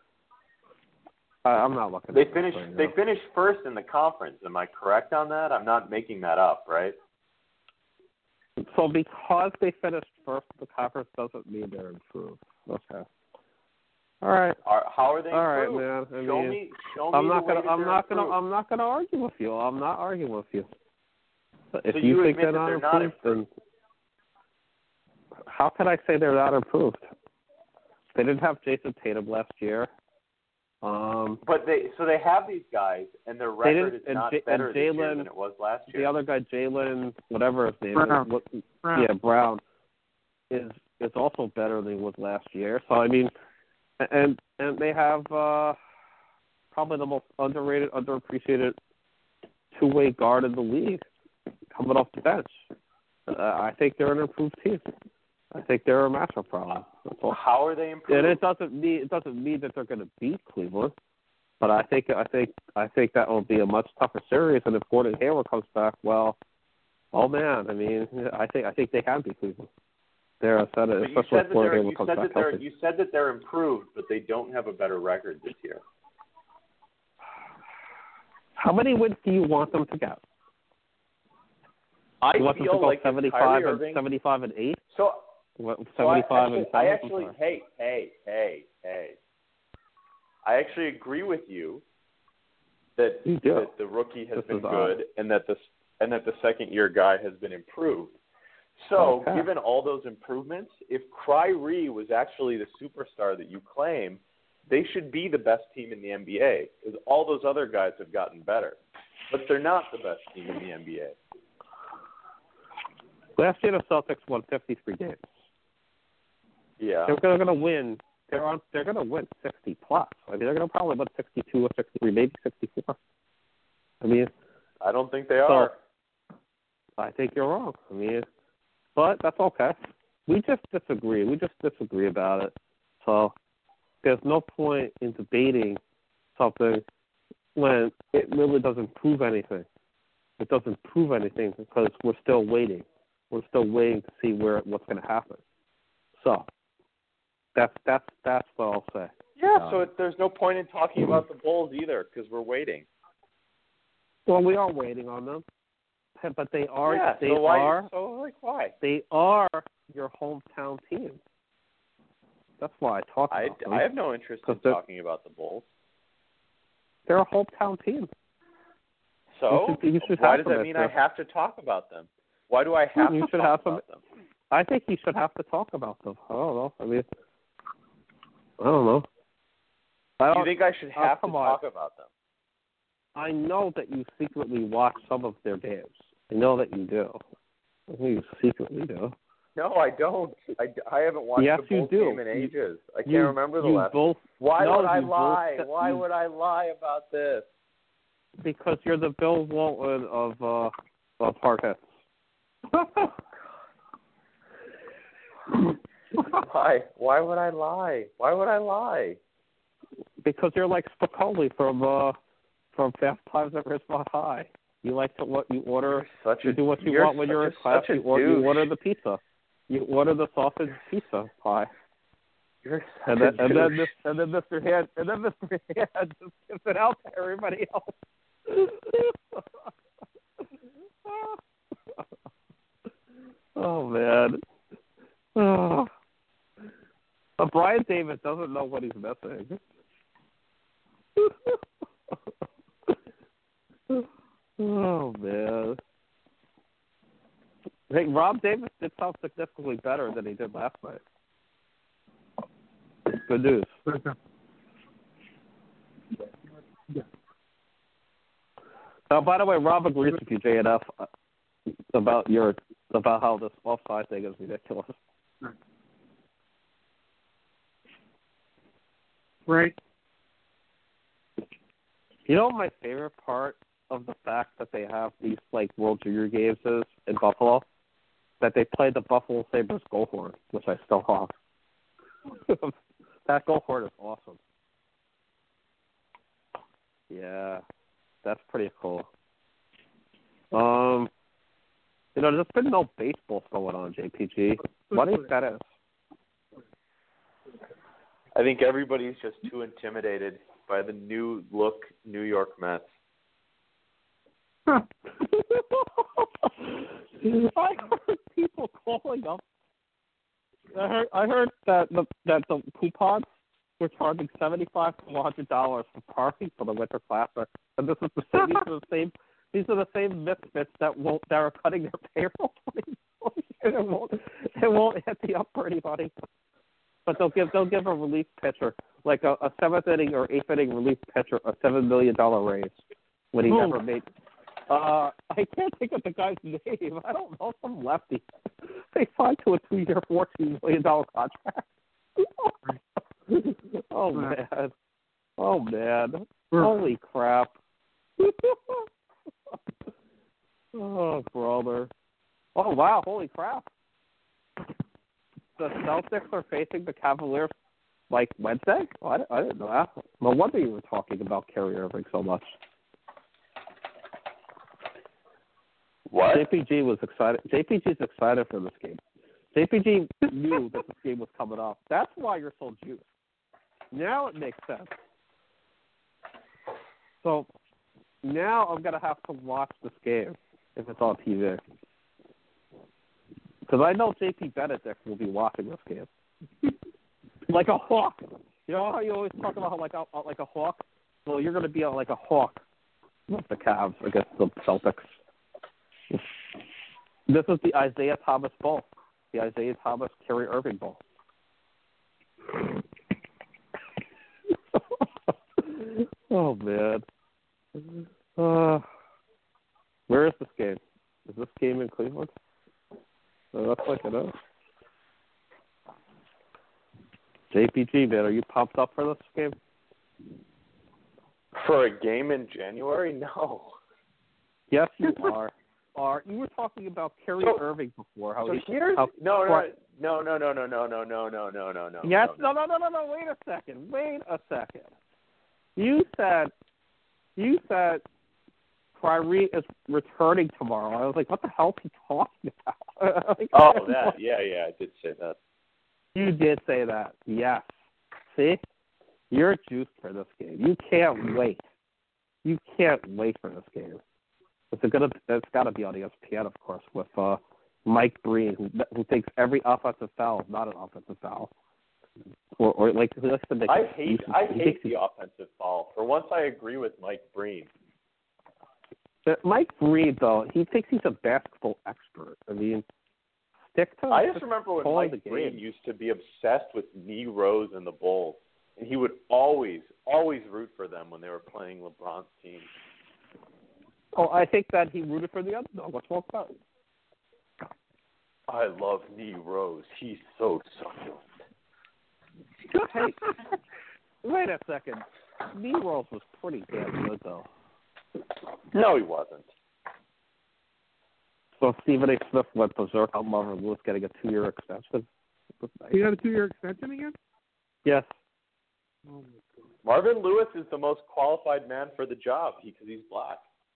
I, I'm not looking. They at this finished right they now. finished first in the conference. Am I correct on that? I'm not making that up, right? So because they finished first in the conference doesn't mean they're improved. Okay. All right. Are, how are they All right, improved? man. I show mean, me show me I'm not the way gonna. that I'm they're not gonna. improved. I'm not gonna argue with you. I'm not arguing with you. But if So you, you think admit they're that not they're not improved, then how can I say they're not improved? They didn't have Jason Tatum last year. Um, But they so they have these guys, and their They record didn't- is and not J- better and this year Jalen- than it was last year. the other guy, Jalen, whatever his name Brown. is, what, Brown. yeah, Brown, is is also better than he was last year. So I mean, and and they have uh, probably the most underrated, underappreciated two-way guard in the league coming off the bench. Uh, I think they're an improved team. I think they're a matchup problem. That's all. How are they improved? And it doesn't mean it doesn't mean that they're going to beat Cleveland, but I think I think I think that will be a much tougher series. And if Gordon Hayward comes back, well, oh man, I mean, I think I think they can beat Cleveland. They're a set, But you especially said if that Gordon they're Hayward you comes said back that they're healthy. you said that they're improved, but they don't have a better record this year. How many wins do you want them to get? I You want them to feel go like if seventy-five Kyrie and Irving, seventy-five and eight? so What, So I seventy-five actually, and I seven? actually, hey, hey, hey, hey. I actually agree with you that You do. that the rookie has This been is odd. good and that the and that the second year guy has been improved. So, Okay. given all those improvements, if Kyrie was actually the superstar that you claim, they should be the best team in the N B A because all those other guys have gotten better, but they're not the best team in the N B A. Last year the Celtics won fifty-three games. Yeah. They're going to win. They're on. They're going to win sixty plus. I mean, they're going to probably win sixty-two or sixty-three, maybe sixty-four. I mean, I don't think they so, are. I think you're wrong. I mean, but that's okay. We just disagree. We just disagree about it. So there's no point in debating something when it really doesn't prove anything. It doesn't prove anything because we're still waiting. We're still waiting to see where what's going to happen. So that's that's that's what I'll say. Yeah, Um, so it, there's no point in talking about the Bulls either because we're waiting. Well, we are waiting on them, but they are yeah, they so why, are So like why? they are your hometown team. That's why I talk I, about them. I have no interest in Because they're- talking about the Bulls. They're a hometown team. So You should- you should why have does them that as mean their- I have to talk about them? Why do I have You to should talk have them- about them? I think you should have to talk about them. I don't know. I mean, I don't know. I Do you think I should have oh, to come on. talk about them? I know that you secretly watch some of their games. I know that you do. I think you secretly do. No, I don't. I, I haven't watched yes, the Bulls you do. game in ages. I can't you, remember the you last. Both, Why no, would I you lie? Both, Why you, would I lie about this? Because you're the Bill Walton of uh, of Hardhead. Why? Why would I lie? Why would I lie? Because you're like Spicoli from uh, from Fast Times at Ridgemont High. You like to what you order. You're such you a, do what you you're want when you're in a, class. such You a order, you douche. order the pizza. You order the sausage pizza pie. You're such And then, a and then, douche. this, and then Mister Hand, and then Mister Hand just gives it out to everybody else. Oh man. Oh. But Brian Davis doesn't know what he's missing. Oh man. Hey, Rob Davis did sound significantly better than he did last night. Good news. Oh, by the way, Rob agrees with you, J N F, about your about how this offside thing is ridiculous. Right. You know what my favorite part of the fact that they have these like World Junior games is in Buffalo? That they play the Buffalo Sabres goal horn, which I still have. That goal horn is awesome. Yeah, that's pretty cool. Um, you know, there's been no baseball going on, J P G. What do you think that is? I think everybody's just too intimidated by the new look New York Mets. I heard people calling up. I heard, I heard that the that the coupons were charging seventy-five to one hundred dollars for parking for the Winter Classic, and this is the same. These are the same. These are the same misfits that won't that are cutting their payroll. And it won't it won't hit the up for anybody. But they'll give they'll give a relief pitcher like a, a seventh inning or eighth inning relief pitcher a seven million dollar raise when he Ooh. never made. Uh, I can't think of the guy's name. I don't know, some lefty. They signed to a two-year, fourteen million dollar contract. Oh man! Oh man! Holy crap! Oh brother! Oh wow! Holy crap! The Celtics are facing the Cavaliers like Wednesday. Oh, I, I didn't know that. No wonder you were talking about Kyrie Irving so much. What? J P G was excited. J P G's excited for this game. J P G knew that this game was coming up. That's why you're so juiced. Now it makes sense. So now I'm gonna have to watch this game if it's on T V, because I know J P Benedict will be watching this game like a hawk. You know how you always talk about how like a like a hawk? Well, you're gonna be like a hawk with the Cavs against the Celtics. This is the Isaiah Thomas Bowl, the Isaiah Thomas Kyrie Irving Bowl. Oh man, uh, where is this game? Is this game in Cleveland? Oh, looks like it is. J P G, man, are you pumped up for this game? For a game in January? No. Yes, you are. Are you were talking about Kyrie So- Irving before? How So he, here's how, no what- no no no no no no no no no no no. Yes, no. no, no, no, no, no. Wait a second. Wait a second. You said, you said, Kyrie is returning tomorrow. I was like, what the hell is he talking about? Like, Oh, that. Yeah, yeah, I did say that. You did say that. Yes. See, you're juiced for this game. You can't wait. You can't wait for this game. It's gonna. It's got to be on E S P N, of course, with uh, Mike Breen, who who thinks every offensive foul is not an offensive foul, or or like he likes to make. I hate excuses. I He hate thinks the offensive foul. For once, I agree with Mike Breen. But Mike Breen, though, he thinks he's a basketball expert. I mean, stick to. I just remember when calling Mike the Breen game. used to be obsessed with knee rows in the Bulls, and he would always, always root for them when they were playing LeBron's team. Oh, I think that he rooted for the underdog. What's wrong with that? I love Nee Rose. He's so succulent. Hey, wait a second. Nee Rose was pretty damn good, though. No, he wasn't. So Stephen A. Smith went berserk on Marvin Lewis getting a two-year extension. He got a two-year extension again? Yes. Oh, my God. Marvin Lewis is the most qualified man for the job because he's black.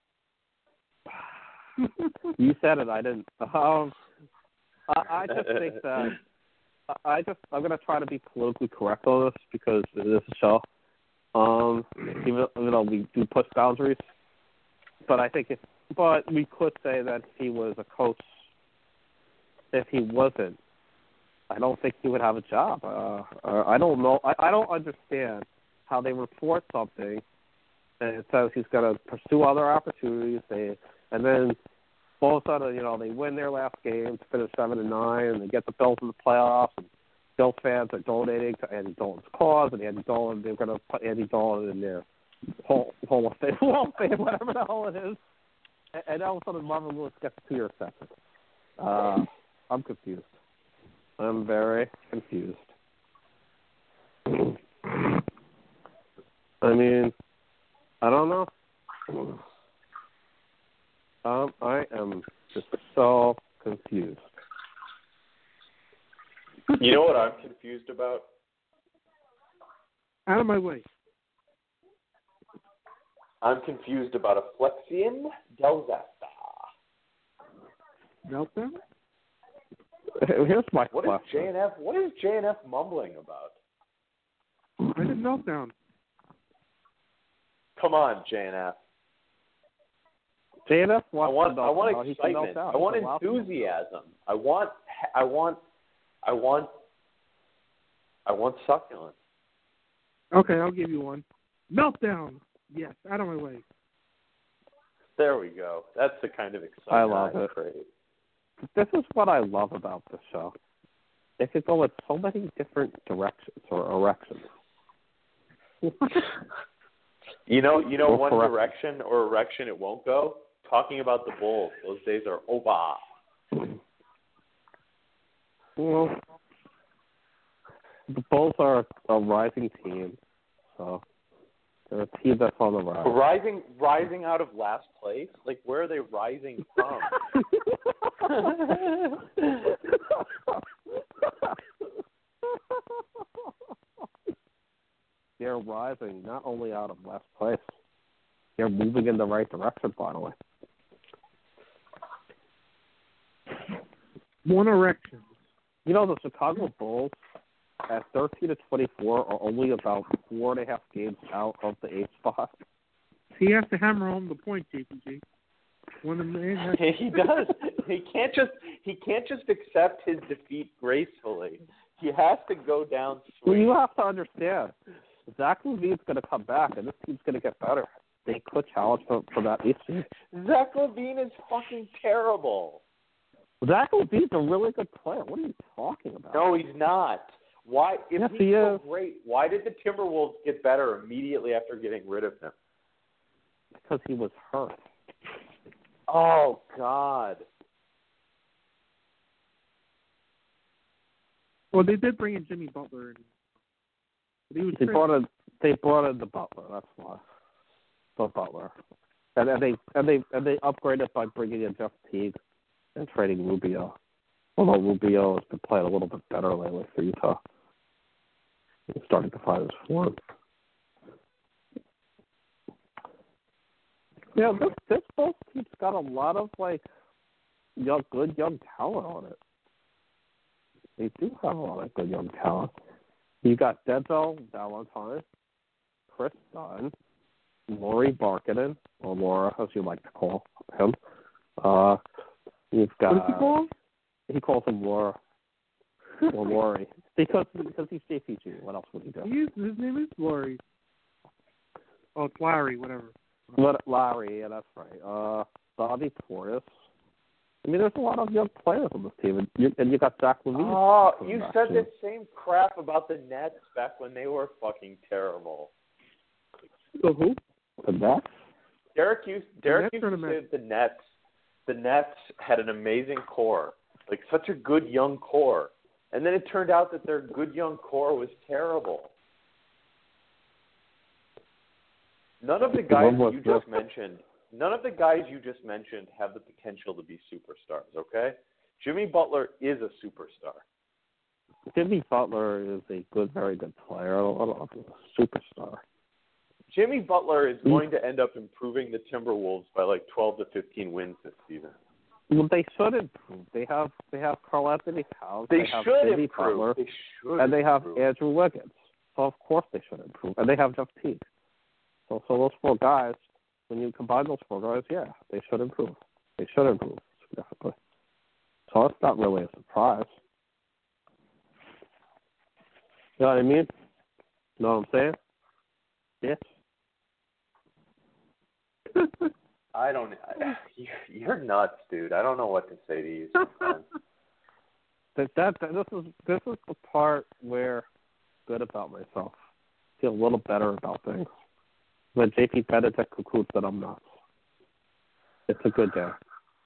You said it. I didn't. Um, I, I just think that I just I'm gonna try to be politically correct on this because it is a show. Um, even, even though we do push boundaries, but I think if but we could say that if he was a coach, if he wasn't, I don't think he would have a job. Uh, uh, I don't know. I, I don't understand how they report something and it says he's going to pursue other opportunities. They and then all of a sudden, you know, they win their last game to finish seven and nine, and they get the Bills in the playoffs. And Bills fans are donating to Andy Dolan's cause, and Andy Dolan, they're going to put Andy Dolan in their Hall, Hall of Fame, Hall of Fame, whatever the hell it is. And, and all of a sudden, Marvin Lewis gets a two-year extension. Uh, I'm confused. I'm very confused. I mean, I don't know. Um, I am just so confused. You know what I'm confused about? Out of my way. I'm confused about a Flexion Delzasta. Meltdown? Here's my What question. is J N F? What is J N F mumbling about? I did Meltdown. Come on, J N F. J N F I wants want, to I melt want down. He can excitement. melt down. I want He's allowed to melt enthusiasm. I want, I want, I want, I want succulence. Okay, I'll give you one. Meltdown. Yes, out of my way. There we go. That's the kind of excitement I love I it. crave. This is what I love about the show. It could go in so many different directions or erections. You know, you know, Or one correct. direction or erection it won't go. Talking about the Bulls, those days are over. Well, the Bulls are a rising team, so they're a team that's on the rise. Rising, rising out of last place. Like, where are they rising from? They're rising not only out of last place, they're moving in the right direction, by the way. One erection. You know, the Chicago Bulls at thirteen to twenty-four are only about four and a half games out of the eighth spot. He has to hammer home the point, J P G. When the man has He does. He can't just. He can't just accept his defeat gracefully. He has to go down. Well, Swing. you have to understand, Zach LaVine's going to come back, and this team's going to get better. They could challenge for, for that East seed. Zach LaVine is fucking terrible. Zach LaVine's a really good player. What are you talking about? No, he's not. Why? If Yes, he's he so is. great, why did the Timberwolves get better immediately after getting rid of him? Because he was hurt. Oh God. Well, they did bring in Jimmy Butler, and but he was They traded. brought in. They brought in the Butler. That's why. The Butler, and, and they and they and they upgraded by bringing in Jeff Teague and trading Rubio. Although Rubio has been playing a little bit better lately for Utah. He's starting to find his form. Yeah, this this Bulls team's got a lot of like young, good young talent on it. They do have a lot of good young talent. You got Denzel Valentine, Chris Dunn, Laurie Barkinen, or Laura, as you like to call him. Uh, you've got. What does he call him? He calls him Laura or Laurie because because he's J P G. What else would he do? He is, his name is Laurie. Oh, it's Larry, whatever. What Larry? Yeah, that's right. Uh, Bobby Portis, I mean, there's a lot of young players on this team, and you, and you got Zach LaVine. Oh, you back said too. the same crap about the Nets back when they were fucking terrible. So who? The Nets? Derek used, Derek Nets used or to the say Mets? that the Nets, the Nets had an amazing core, like such a good young core, and then it turned out that their good young core was terrible. None of the guys When was you this? just mentioned, none of the guys you just mentioned have the potential to be superstars. Okay, Jimmy Butler is a superstar. Jimmy Butler is a good, very good player, a, a, a superstar. Jimmy Butler is going to end up improving the Timberwolves by like twelve to fifteen wins this season. Well, they should improve. They have they have Karl Anthony Towns. They, They, have should Jimmy improve. Butler, They should and they have improve. Andrew Wiggins. So of course they should improve, and they have Jeff Teague. So so those four guys, when you combine those four guys, yeah, they should improve. They should improve significantly. So it's not really a surprise. You know what I mean? You know what I'm saying? Yeah. I don't. I, you're nuts, dude. I don't know what to say to you sometimes. That, that, that this is this is the part where I'm good about myself. Feel a little better about things. When J P Benedict concludes that I'm nuts, it's a good day.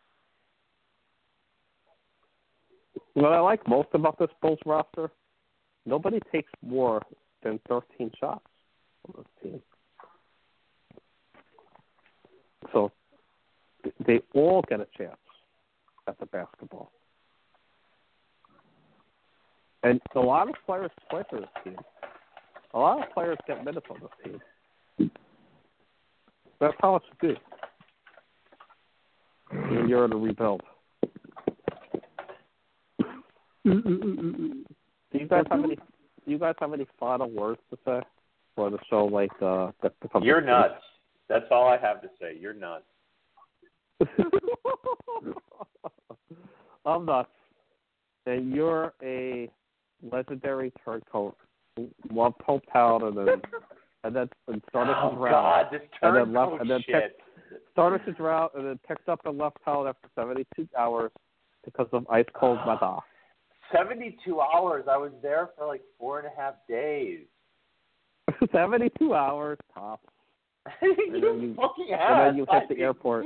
What I like most about this Bulls roster, nobody takes more than thirteen shots on this team. So they all get a chance at the basketball. And a lot of players play for this team. A lot of players get minutes on this team. That's how it should be when you're in a rebuild. Do you guys have any? Do you guys have any final words to say for the show? Like uh, that becomes You're nuts. That's all I have to say. You're nuts. I'm nuts. And you're a legendary turncoat. Loved hometown and then and then and started Oh, his God, route. this and then turncoat left and then shit. picked, started his route and then picked up and left town after seventy-two hours because of ice cold weather. seventy-two hours. I was there for like four and a half days. seventy-two hours tops. you, you fucking and ass. then you hit the airport.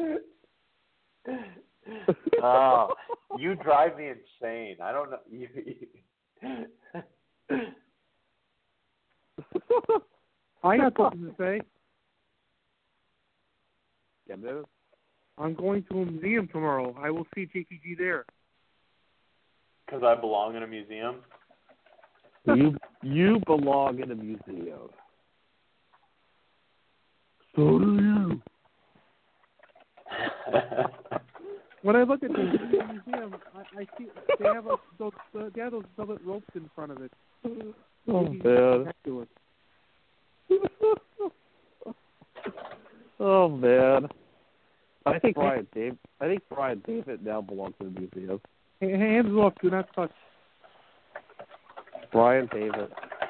Oh, you drive me insane. I don't know. You, you... I got something to say. Yeah, dude. I'm going to a museum tomorrow. I will see J P G there. Because I belong in a museum? You you belong in a museum. So do you. When I look at the museum, I, I see they have a, those uh, they have those velvet ropes in front of it. Oh, Maybe man. next to it. Oh man. I think Brian David I think Brian David now belongs in the museum. Hey, hands off, do not touch. Brian David.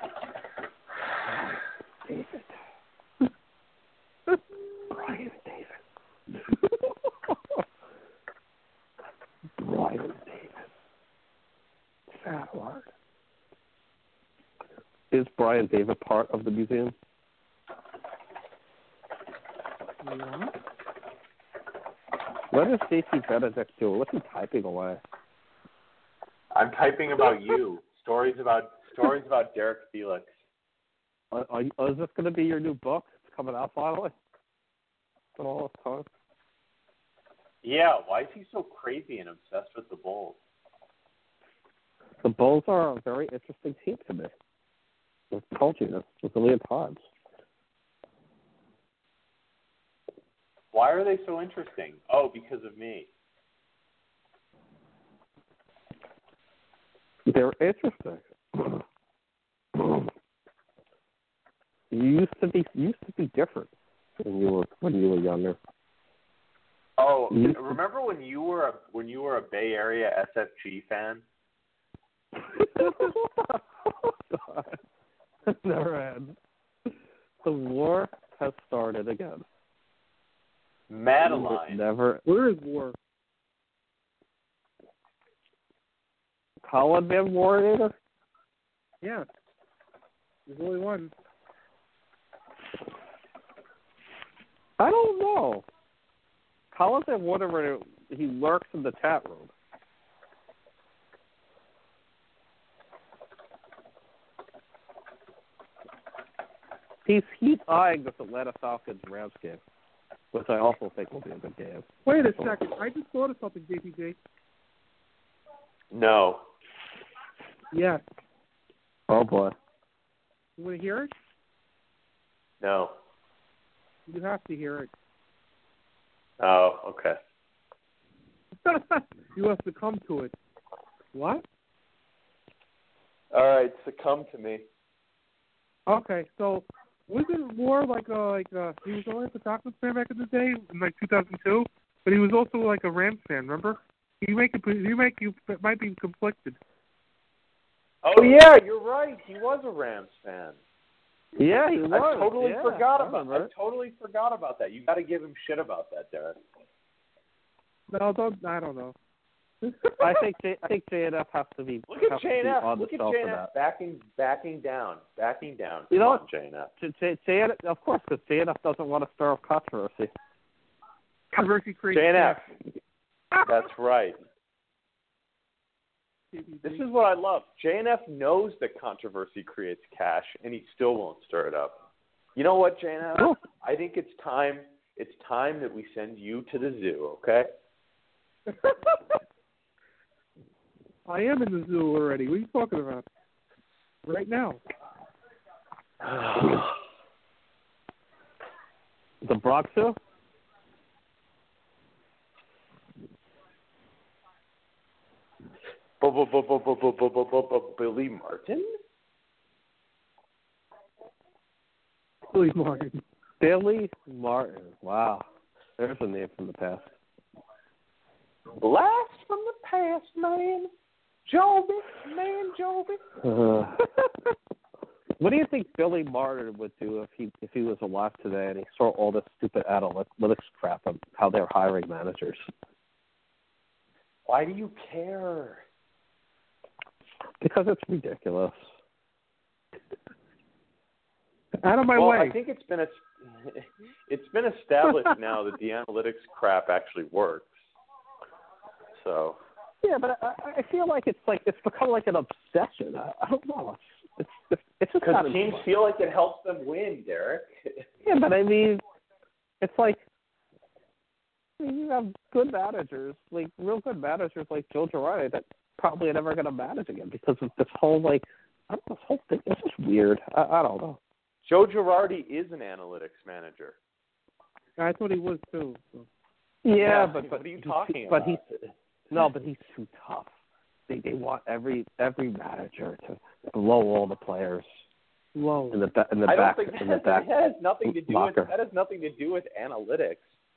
David. Brian David. Brian David. Fat word. Is Brian David part of the museum? Yeah. What is J P Benedict doing? What's he typing away? I'm typing about you. Stories about stories about Derek Felix. Are, are you, is this going to be your new book? It's coming out finally. It's been all this time. Yeah, why is he so crazy and obsessed with the Bulls? The Bulls are a very interesting team to me. I've told you this a million times. Why are they so interesting? Oh, because of me. They're interesting. You used to be you used to be different when you were when you were younger. Oh, You- remember when you were a when you were a Bay Area S F G fan? Never ends. The war has started again. Madeline. Never. Where is war? Colin Van Warrior? Yeah. There's only one. I don't know. Colin Van Warrior, he lurks in the chat room. He's he's eyeing this Atlanta Falcons Rams game, which I also think will be a good game. Wait a second. I just thought of something, J P J. No. Yes. Oh boy. You want to hear it? No. You have to hear it. Oh, okay. You have to come to it. What? All right, succumb to me. Okay, so wasn't Moore like a like a, he was only a Falcons fan back in the day in like two thousand two, but he was also like a Rams fan. Remember? He make it. He make you might be conflicted. Oh yeah, you're right. He was a Rams fan. Yeah, he was. I totally yeah, forgot I about. I totally forgot about that. You got to give him shit about that, Derek. No, don't. I don't know. I think J, I think J N F has to be. Look at J N F. Look at J N F backing backing down, backing down. You know Come on, J N F. J, J, J N F, of course, because J N F doesn't want to stir up controversy. Controversy creates J N F. cash. That's right. This is what I love. J N F knows that controversy creates cash, and he still won't stir it up. You know what, J N F? Oh. I think it's time. It's time that we send you to the zoo. Okay. I am in the zoo already. What are you talking about? Right now. The Bronx Zoo? Billy Martin? Billy Martin. Billy Martin. Wow. There's a name from the past. Blast from the past, man. Joby, man, Joby. Uh, what do you think Billy Martin would do if he if he was alive today and he saw all this stupid analytics crap of how they're hiring managers? Why do you care? Because it's ridiculous. Out of my well, way. I think it's been a, it's been established now that the analytics crap actually works. So. Yeah, but I, I feel like it's like it's become like an obsession. I, I don't know. It's it's, it's just because not teams fun. feel like it helps them win, Derek. Yeah, but I mean, it's like I mean, you have good managers, like real good managers, like Joe Girardi, that probably are never going to manage again because of this whole like I don't know, this whole thing. It's just weird. I, I don't know. Joe Girardi is an analytics manager. I thought he was too. So. Yeah, yeah, but but what are you talking but about? he's no, but he's too tough. They they want every every manager to blow all the players Whoa. in the ba- in the I back don't think in that, the back. that has nothing to do locker. with that has nothing to do with analytics.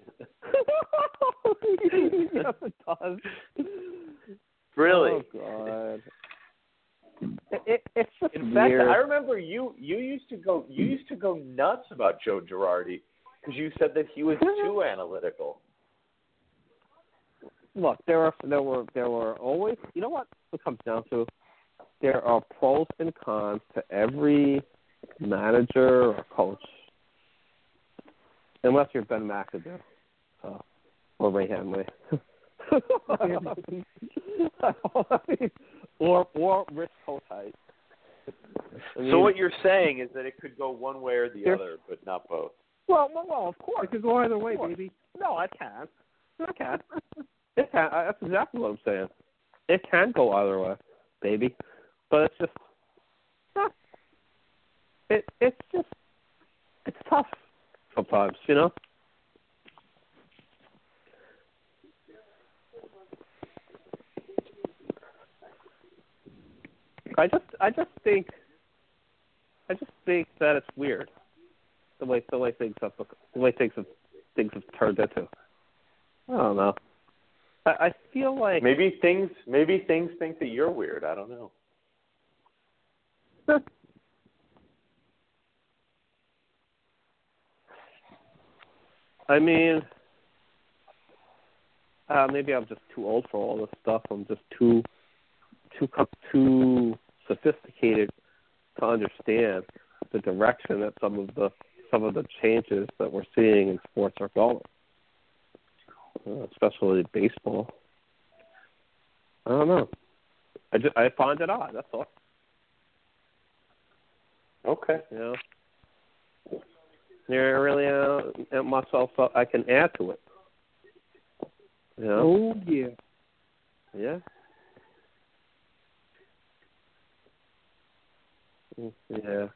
Yes, it does. Really? Oh God. It, it, it's just In fact, weird. I remember you you used to go you used to go nuts about Joe Girardi because you said that he was too analytical. Look, there are there were there were always you know what it comes down to? There are pros and cons to every manager or coach. Unless you're Ben McAdoo. Uh, or Ray Hanley. or or Rich Kotite. I mean, So what you're saying is that it could go one way or the There's- other, but not both. Well, well, well, of course. It could go either way, Of course. baby. No, I can't. I can't. It can. I, that's exactly what I'm saying. It can go either way, baby. But it's just, eh, it it's just, it's tough sometimes, you know. I just, I just think, I just think that it's weird the way the way things have the way things have things have turned into. I don't know. I, I feel like Maybe things maybe things think that you're weird. I don't know. I mean, uh, maybe I'm just too old for all this stuff. I'm just too too too sophisticated to understand the direction that some of the some of the changes that we're seeing in sports are going, uh, especially baseball. I don't know. I just, I find it odd. That's all. Okay. You know, there really uh, myself uh, I can add to it. You know? Oh yeah. Yeah. Yeah.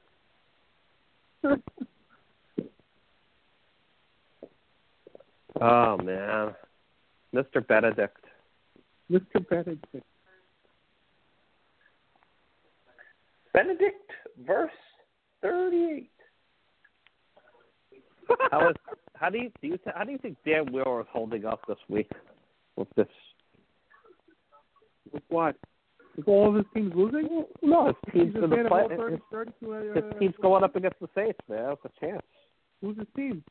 Oh man, Mister Benedict. Mister Benedict. Benedict verse thirty-eight. How is how do you do you how do you think Dan Wheeler is holding up this week with this? With what? With all of his teams losing? No, his team's He's a in the fan of play. all thirty, His, thirty to, uh, his team's going up against the Saints, man. That's a chance. Who's his team?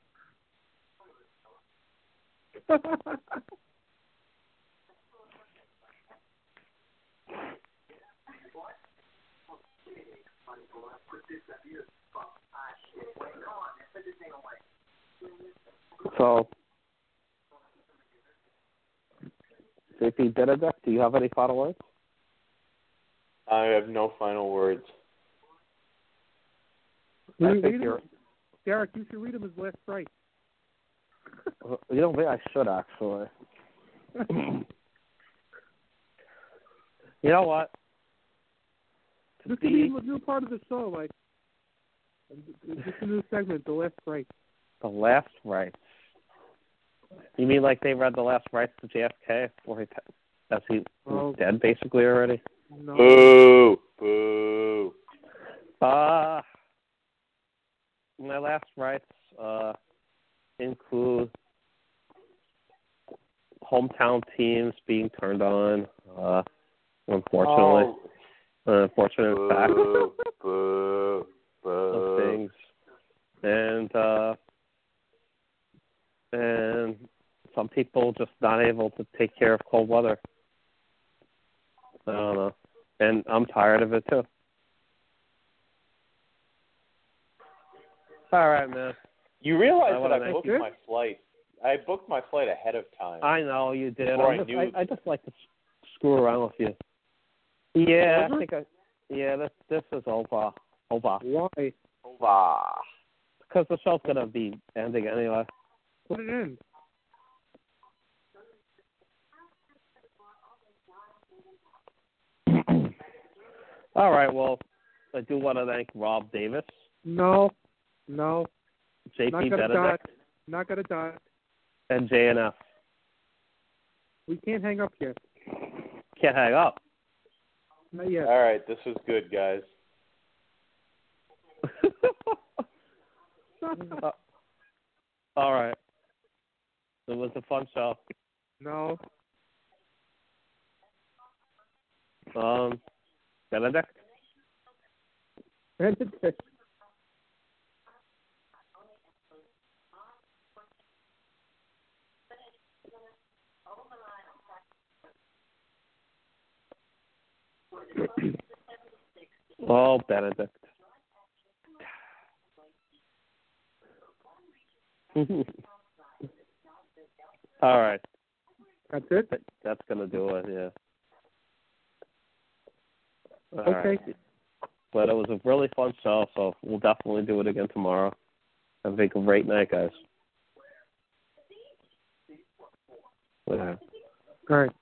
So, J P Benedict, do you have any final words? I have no final words. I Read, think read you're. him, Derek, you should read him his last strike. You know, maybe I should actually. You know what? This could be a new part of the show, like just a new segment, the last strike. The last rites. You mean like they read the last rites to J F K before he, as he was Oh. dead basically already? No. Boo! Boo! Uh, my last rites uh, include hometown teams being turned on. Uh, unfortunately, Oh. unfortunate Boo! fact Boo! Boo! of things, and uh, and some people just not able to take care of cold weather. I don't know, and I'm tired of it too. All right, man. You realize I that wanna I booked make- my flight. I booked my flight ahead of time. I know you did. Before I'm I just, knew- I, I just like to s- screw around with you. Yeah, Over? I think I. Yeah, this this is over. Over. Why? Wow. Because the show's gonna be ending anyway. Put it in. All right. Well, I do want to thank Rob Davis, No. No. J Not P gonna Benedict, die. Not gonna die. and J N F. We can't hang up yet. Can't hang up. Not yet. All right, this was good, guys. Uh, all right. It was a fun show. No. Um, Benedict. Benedict. Oh, Benedict. All right. That's it? That- That's going to do it, yeah. All Okay. right. But it was a really fun show, so we'll definitely do it again tomorrow. Have a great night, guys. Yeah. All right.